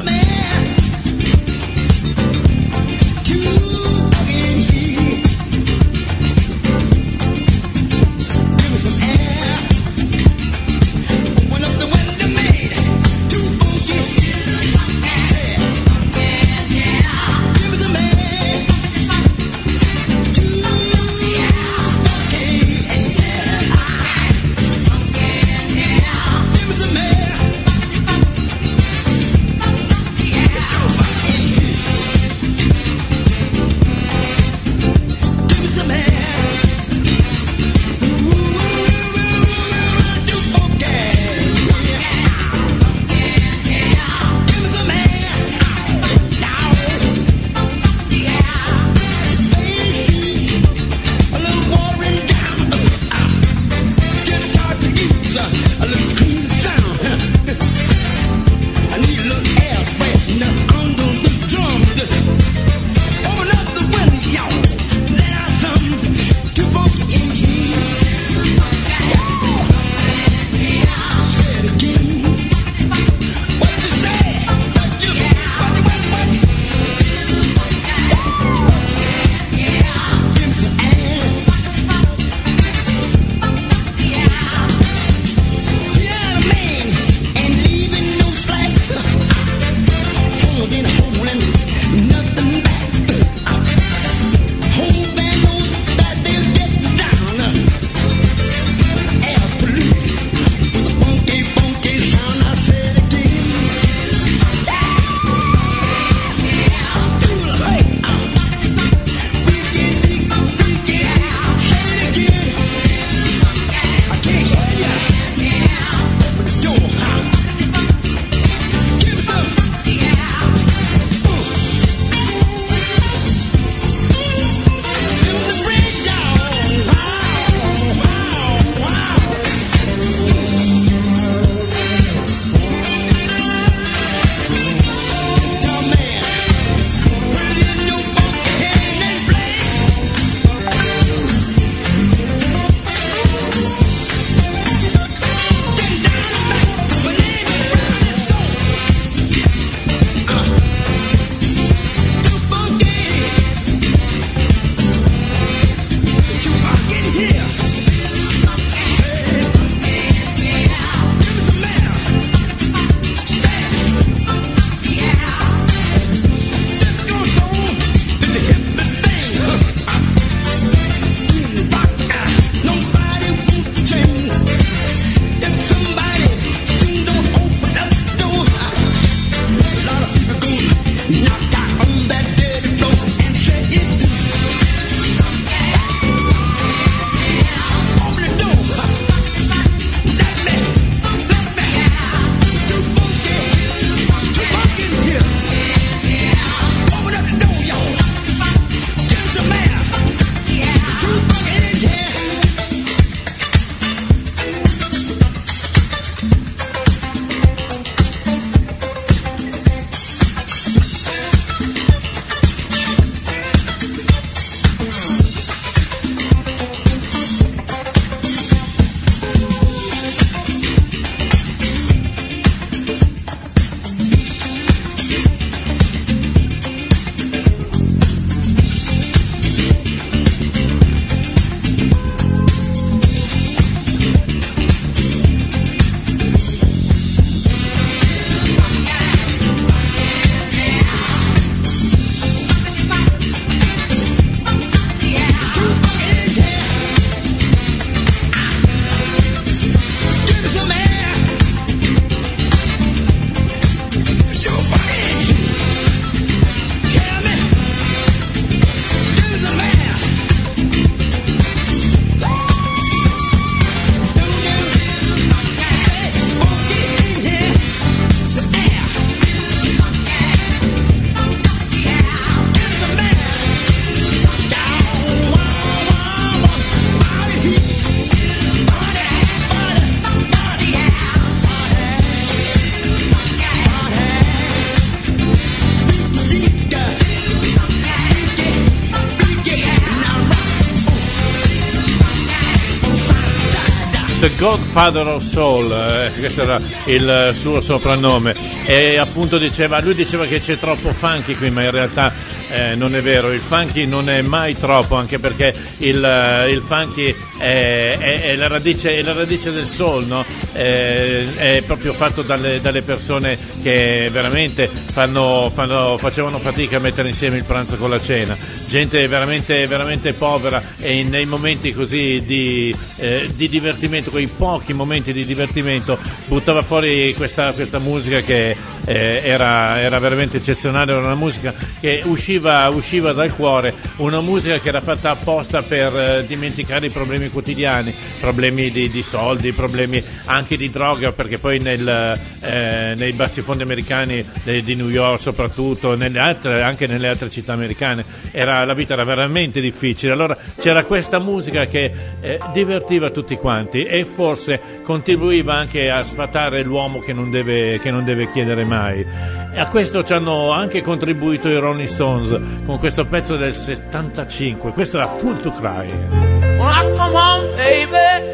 Speaker 3: The Godfather of Soul, eh, questo era il suo soprannome, e appunto diceva, lui diceva che c'è troppo funky qui, ma in realtà eh, non è vero, il funky non è mai troppo, anche perché il, il funky è, è, è, la radice, è la radice del soul, no? È, è proprio fatto dalle, dalle persone che veramente fanno, fanno, facevano fatica a mettere insieme il pranzo con la cena, gente veramente, veramente povera, e nei momenti così di, eh, di divertimento, quei pochi momenti di divertimento, buttava fuori questa, questa musica che eh, era, era veramente eccezionale, era una musica che usciva, usciva dal cuore, una musica che era fatta apposta per eh, dimenticare i problemi quotidiani, problemi di, di soldi, problemi anche di droga, perché poi nel, eh, nei bassifondi americani eh, di New York soprattutto, nelle altre, anche nelle altre città americane, era, la vita era veramente difficile, allora c'era questa musica che eh, divertiva tutti quanti e forse contribuiva anche a sfatare l'uomo che non deve, che non deve chiedere mai, e a questo ci hanno anche contribuito i Rolling Stones con questo pezzo del settantacinque, questo era Fool to Cry.
Speaker 15: Well, I come home, baby,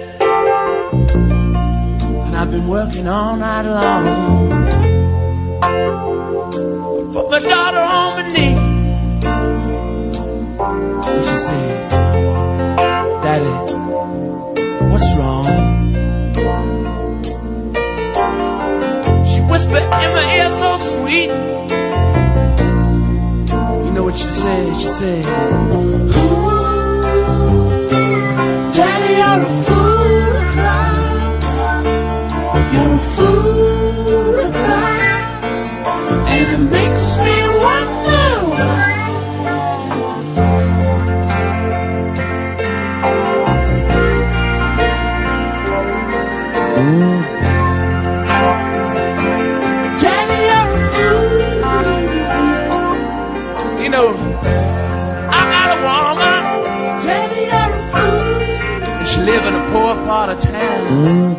Speaker 15: and I've been working all night long. Put my daughter on my knee, and she said, Daddy, what's wrong? She whispered in my ear so sweet. You know what she said? She said, Daddy, you're a fool to cry. You're a fool to cry. And it makes me wonder why. Daddy, you're a fool. You know, I got a woman. Daddy, you're a fool. And she live in a poor part of town.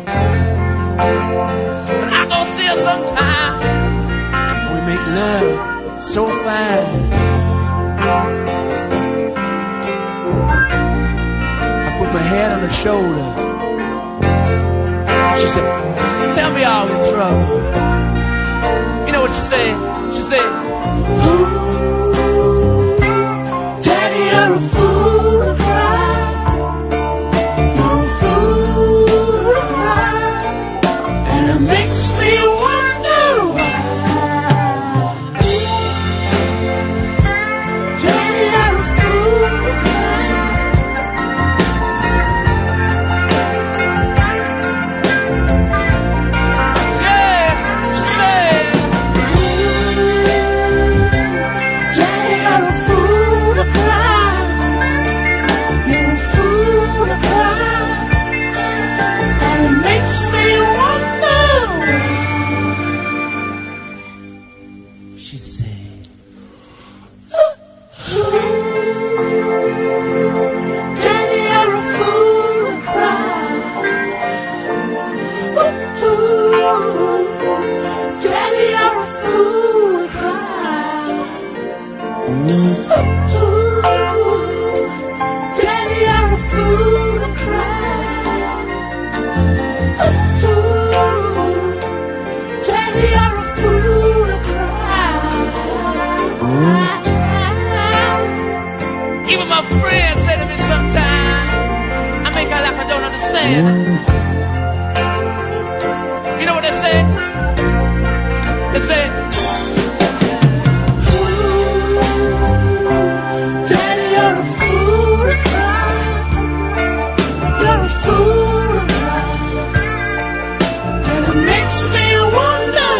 Speaker 15: And I go see her sometime. We make love so fine. I put my head on her shoulder. She said, tell me all the trouble. You know what she said? She said, Daddy, you're a fool to cry. You're a fool to cry. And it makes me wonder why. Daddy, you're a fool to cry. Yeah, she said, Daddy, you're a fool to cry. You're a fool to cry. And it makes me wonder why. She said, Daddy, you're a fool to cry. Daddy, you're a fool to cry. Daddy, you're a fool to cry. Daddy, you're a fool to cry. Even my friends say to me sometimes, I make out like I don't understand. You know what they say? They say, Daddy, you're a fool to cry. You're a fool to cry. And it makes me wonder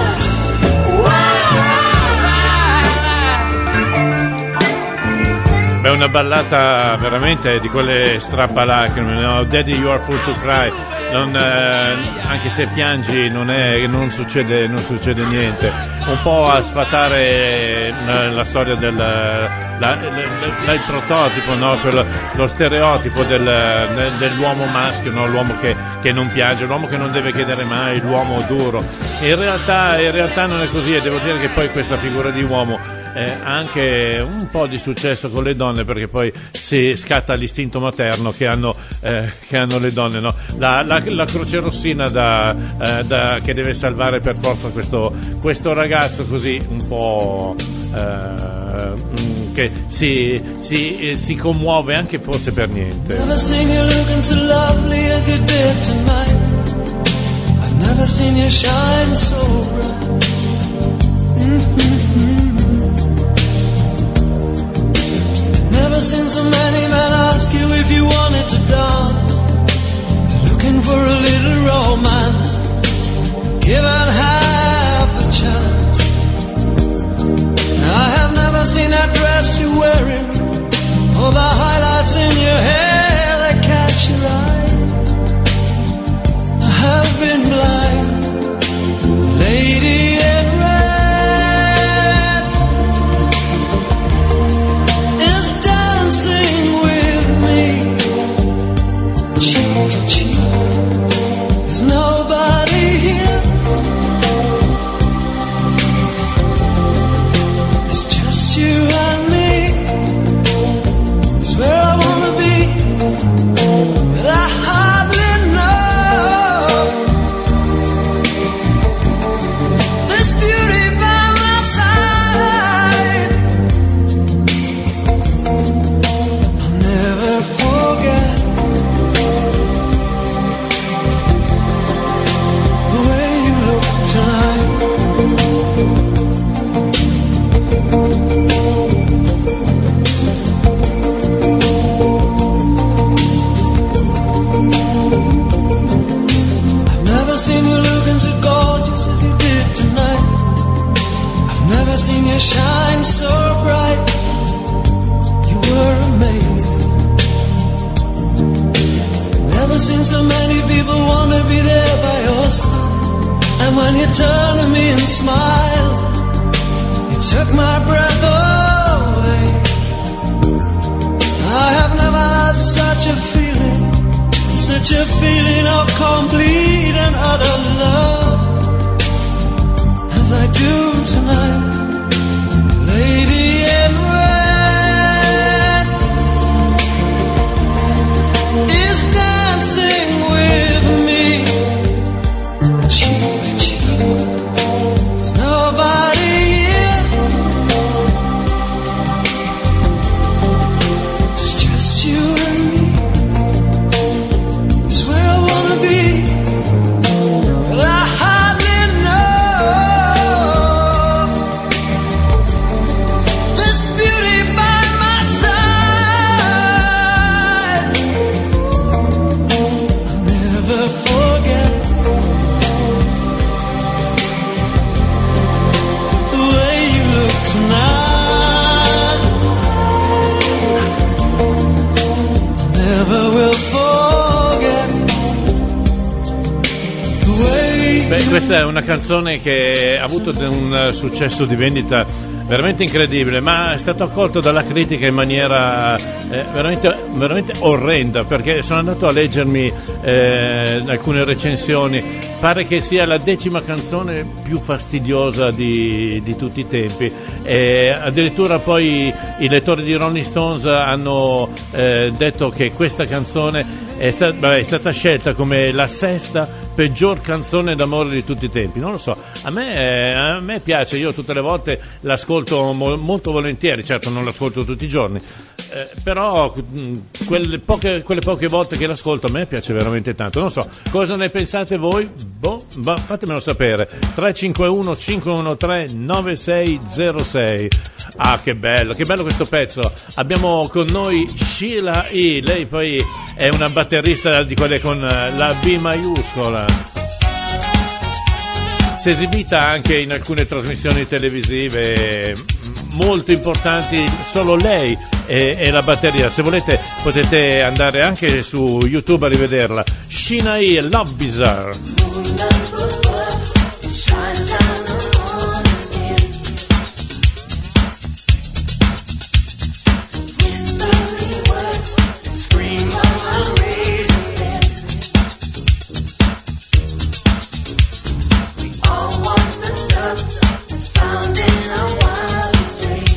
Speaker 3: Beh, una ballata veramente di quelle strappalacrime, no? Daddy, you are full to cry. Non, eh, anche se piangi non, è, non, succede, non succede niente. Un po' a sfatare eh, la storia del la, la, la, il prototipo, no? Quello, lo stereotipo del, dell'uomo maschio, no? L'uomo che, che non piange, l'uomo che non deve chiedere mai, l'uomo duro. In realtà, in realtà non è così, e devo dire che poi questa figura di uomo eh, anche un po' di successo con le donne, perché poi si scatta l'istinto materno che hanno, eh, che hanno le donne, no? la, la, la croce rossina da, eh, da, che deve salvare per forza questo, questo ragazzo così un po' eh, che si, si, si commuove anche forse per niente.
Speaker 16: Never seen you looking so lovely as you did tonight. I've never seen you shine so bright. Mm-hmm. Never seen so many men ask you if you wanted to dance. They're looking for a little romance, given half a chance. I have never seen that dress you're wearing, or the highlights in your hair that catch your eye. I have been blind, lady in red is dancing with me, cheek to cheek. There's nobody here. It's just you and me. It's where I wanna be, but I hardly know. This beauty by my side, I'll never forget the way you look tonight. I've never seen you looking so gorgeous as you did tonight. I've never seen you shine so bright. You were amazing. Never seen so many people want to be there by your side. And when you turn to me and smile, you took my breath away. I have never had such a feeling, such a feeling of complete and utter love as I do tonight, lady in red is dancing with me, cheek to cheek. There's nobody here. It's just you and me. It's where I wanna be, but I hardly know. This beauty by my side, I'll never forget the way you look tonight. I never will forget the way.
Speaker 3: Beh, questa è una canzone che ha avuto un successo di vendita veramente incredibile, ma è stato accolto dalla critica in maniera eh, veramente, veramente orrenda, perché sono andato a leggermi eh, alcune recensioni. Pare che sia la decima canzone più fastidiosa di, di tutti i tempi, e addirittura poi i lettori di Rolling Stones hanno eh, detto che questa canzone è, sta- vabbè, è stata scelta come la sesta peggior canzone d'amore di tutti i tempi. Non lo so, a me, eh, a me piace, io tutte le volte l'ascolto mo- molto volentieri, certo non l'ascolto tutti i giorni, eh, però mh, quelle, poche, quelle poche volte che l'ascolto a me piace veramente tanto. Non so, cosa ne pensate voi? Boh, va, fatemelo sapere. Tre cinque uno cinque uno tre nove sei zero sei. Ah, che bello, che bello questo pezzo. Abbiamo con noi Sheila E. Lei poi è una batterista di quelle con la B maiuscola. Si è esibita anche in alcune trasmissioni televisive molto importanti, solo lei e, e la batteria. Se volete potete andare anche su YouTube a rivederla. Sheila E. Love Bizarre.
Speaker 6: All want the stuff that's found in our wildest dreams.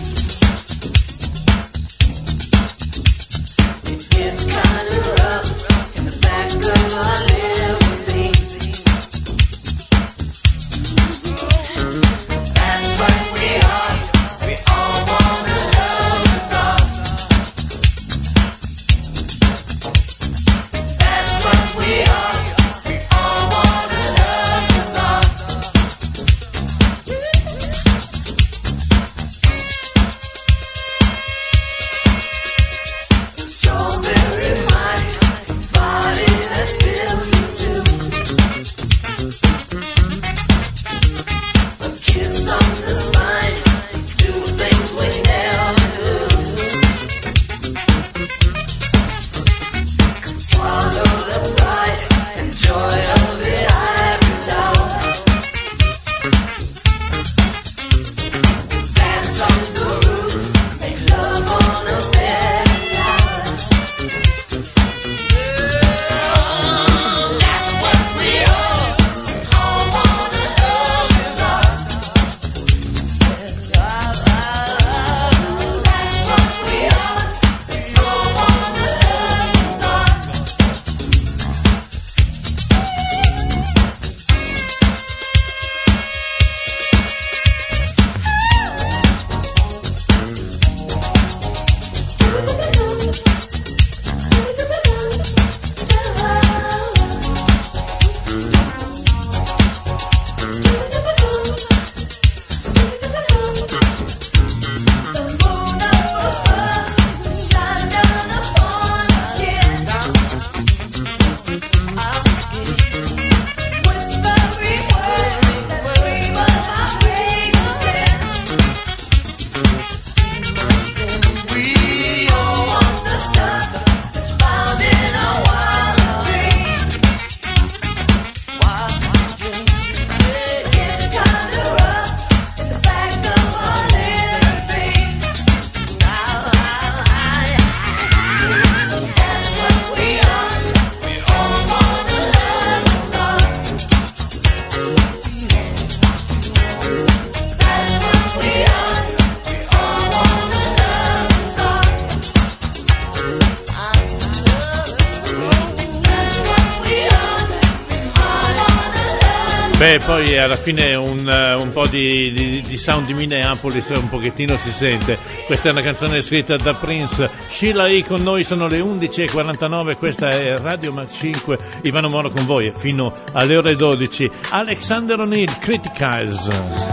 Speaker 3: Beh, poi alla fine un, un po' di, di, di sound di Minneapolis un pochettino si sente. Questa è una canzone scritta da Prince. Sheila E. con noi, sono le undici e quarantanove, questa è Radio Mac cinque, Ivano Moro con voi fino alle ore dodici. Alexander O'Neill, Criticize.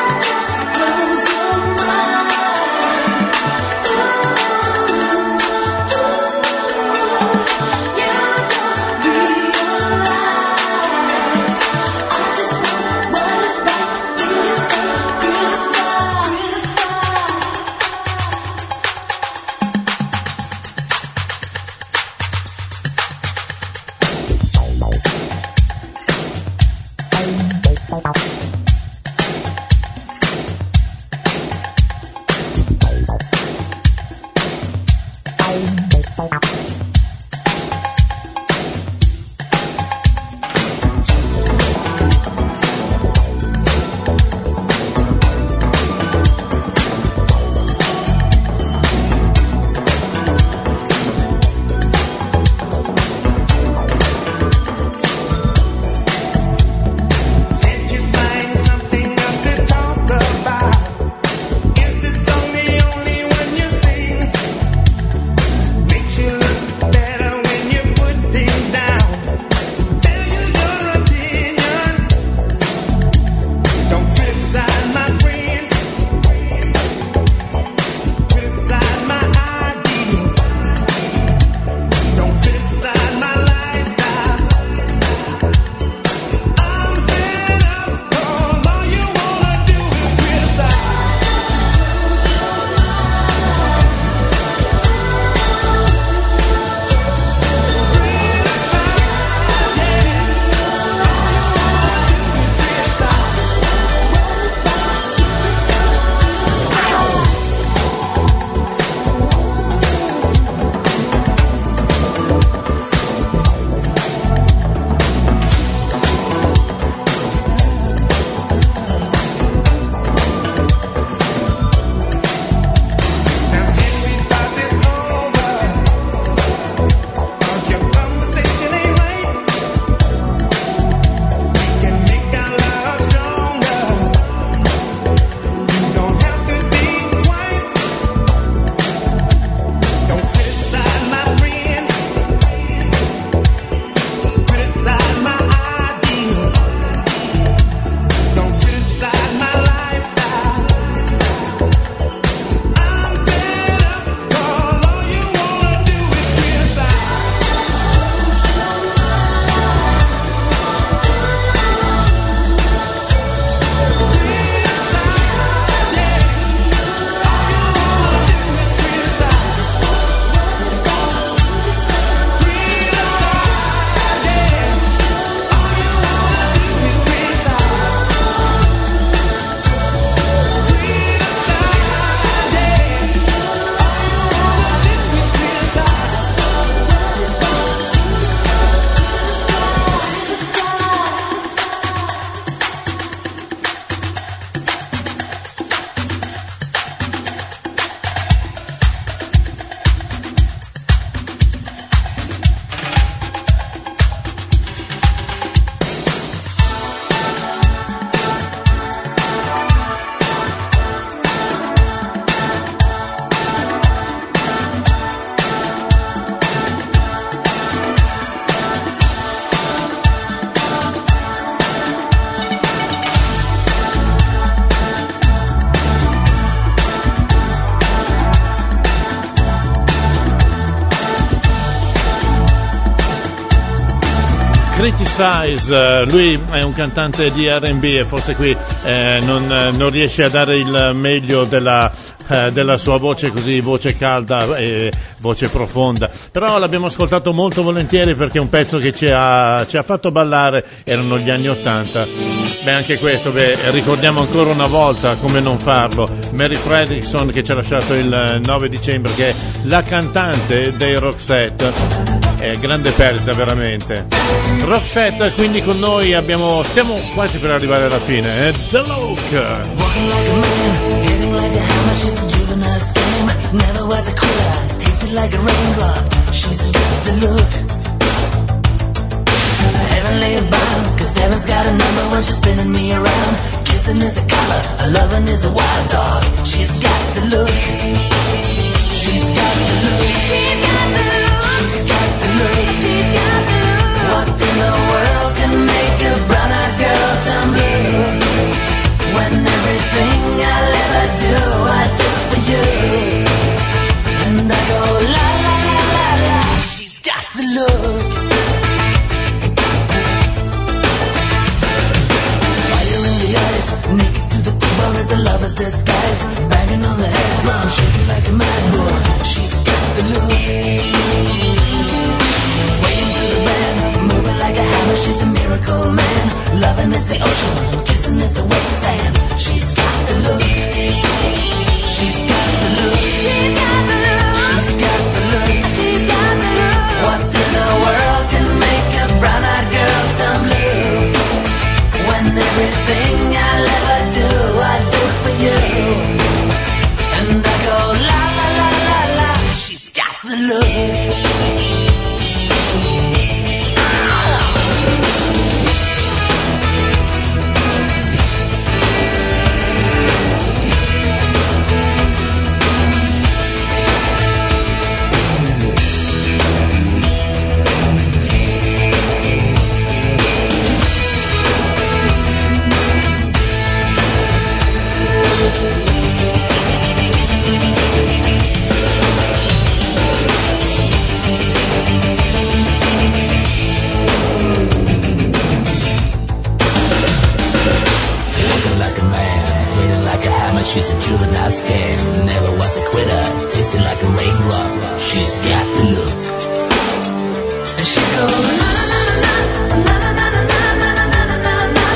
Speaker 3: Criticize, lui è un cantante di R and B e forse qui eh, non, non riesce a dare il meglio della, eh, della sua voce, così voce calda e voce profonda, però l'abbiamo ascoltato molto volentieri perché è un pezzo che ci ha, ci ha fatto ballare, erano gli anni ottanta. Beh, anche questo, beh, ricordiamo ancora una volta, come non farlo, Mary Fredrickson, che ci ha lasciato il nove dicembre, che è la cantante dei Roxette. È grande perdita veramente. Roxette quindi con noi, abbiamo, stiamo quasi per arrivare alla fine, eh? The Look.
Speaker 17: Walking like a man, hitting like a hammer, she's a juvenile scam. Never was a quitter, tasted like a raindrop. She's got the look. Heavenly bound, cause heaven's got a number when she's spinning me around. Kissing is a color, a loving is a wild dog. She's got the look. She's got the look. She's got the look. She's got the look. She's got the look. What in the world can make a brown-eyed girl turn blue? When everything I'll ever do, I do for you. And I go la la la la la. She's got the look. Fire in the eyes, naked to the bone as a lover's disguise. Banging on the head drum, shaking like a mad bull. She's got the look. Swaying through the band, moving like a hammer. She's a miracle man. Loving is the ocean, kissing is the wet sand. She's got the look. She's got the look. She's got the look. She's got the look. She's got the look. What in the world can make a brown-eyed girl turn blue? When everything I'll ever do, I do for you. And I go la la la la la. She's got the look. She's a juvenile scam, never was a quitter, tasting like a raindrop. She's got the look. And she goes na na na na na na na na na na na na na.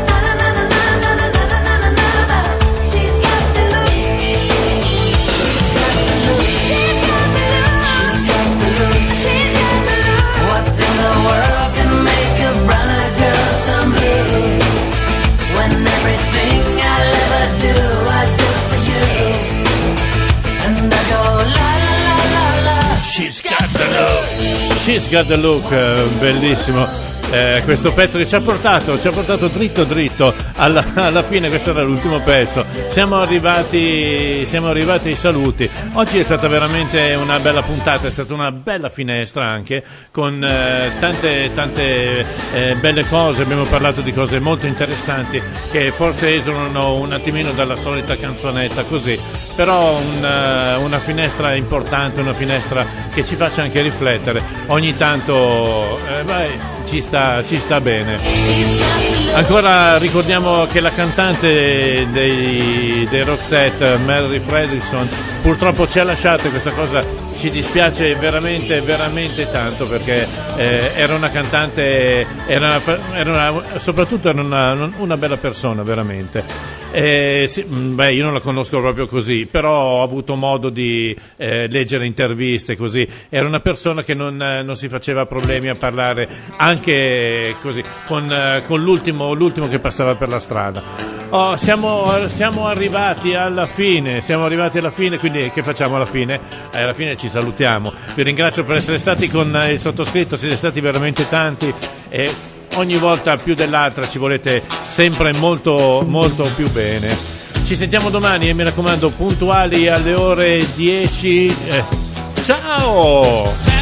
Speaker 17: She's got the look. She's got the look. She's got the look. She's got the look. What in the world can make a brown-eyed girl turn blue? When everything I'll ever do, I do for you. And I go la la la la la.
Speaker 3: She's got the look. She's got the look, bellissimo. Eh, questo pezzo che ci ha portato, ci ha portato dritto dritto alla, alla fine. Questo era l'ultimo pezzo. Siamo arrivati, siamo arrivati ai saluti. Oggi è stata veramente una bella puntata, è stata una bella finestra anche con eh, tante tante eh, belle cose. Abbiamo parlato di cose molto interessanti che forse esulano un attimino dalla solita canzonetta così, però un, una finestra importante, una finestra che ci faccia anche riflettere. Ogni tanto eh, beh, ci sta, ci sta bene. Ancora ricordiamo che la cantante dei, dei Roxette, Mary Fredrickson, purtroppo ci ha lasciato, e questa cosa ci dispiace veramente veramente tanto, perché eh, era una cantante, era, era una, soprattutto era una, una bella persona veramente. Eh, sì, beh, io non la conosco proprio così, però ho avuto modo di eh, leggere interviste così. Era una persona che non, non si faceva problemi a parlare anche così con, con l'ultimo, l'ultimo che passava per la strada. Oh, siamo, siamo arrivati alla fine, siamo arrivati alla fine, quindi che facciamo alla fine? Eh, alla fine ci salutiamo. Vi ringrazio per essere stati con il sottoscritto, siete stati veramente tanti e ogni volta più dell'altra ci volete sempre molto molto più bene. Ci sentiamo domani e mi raccomando puntuali alle ore dieci. Eh, ciao!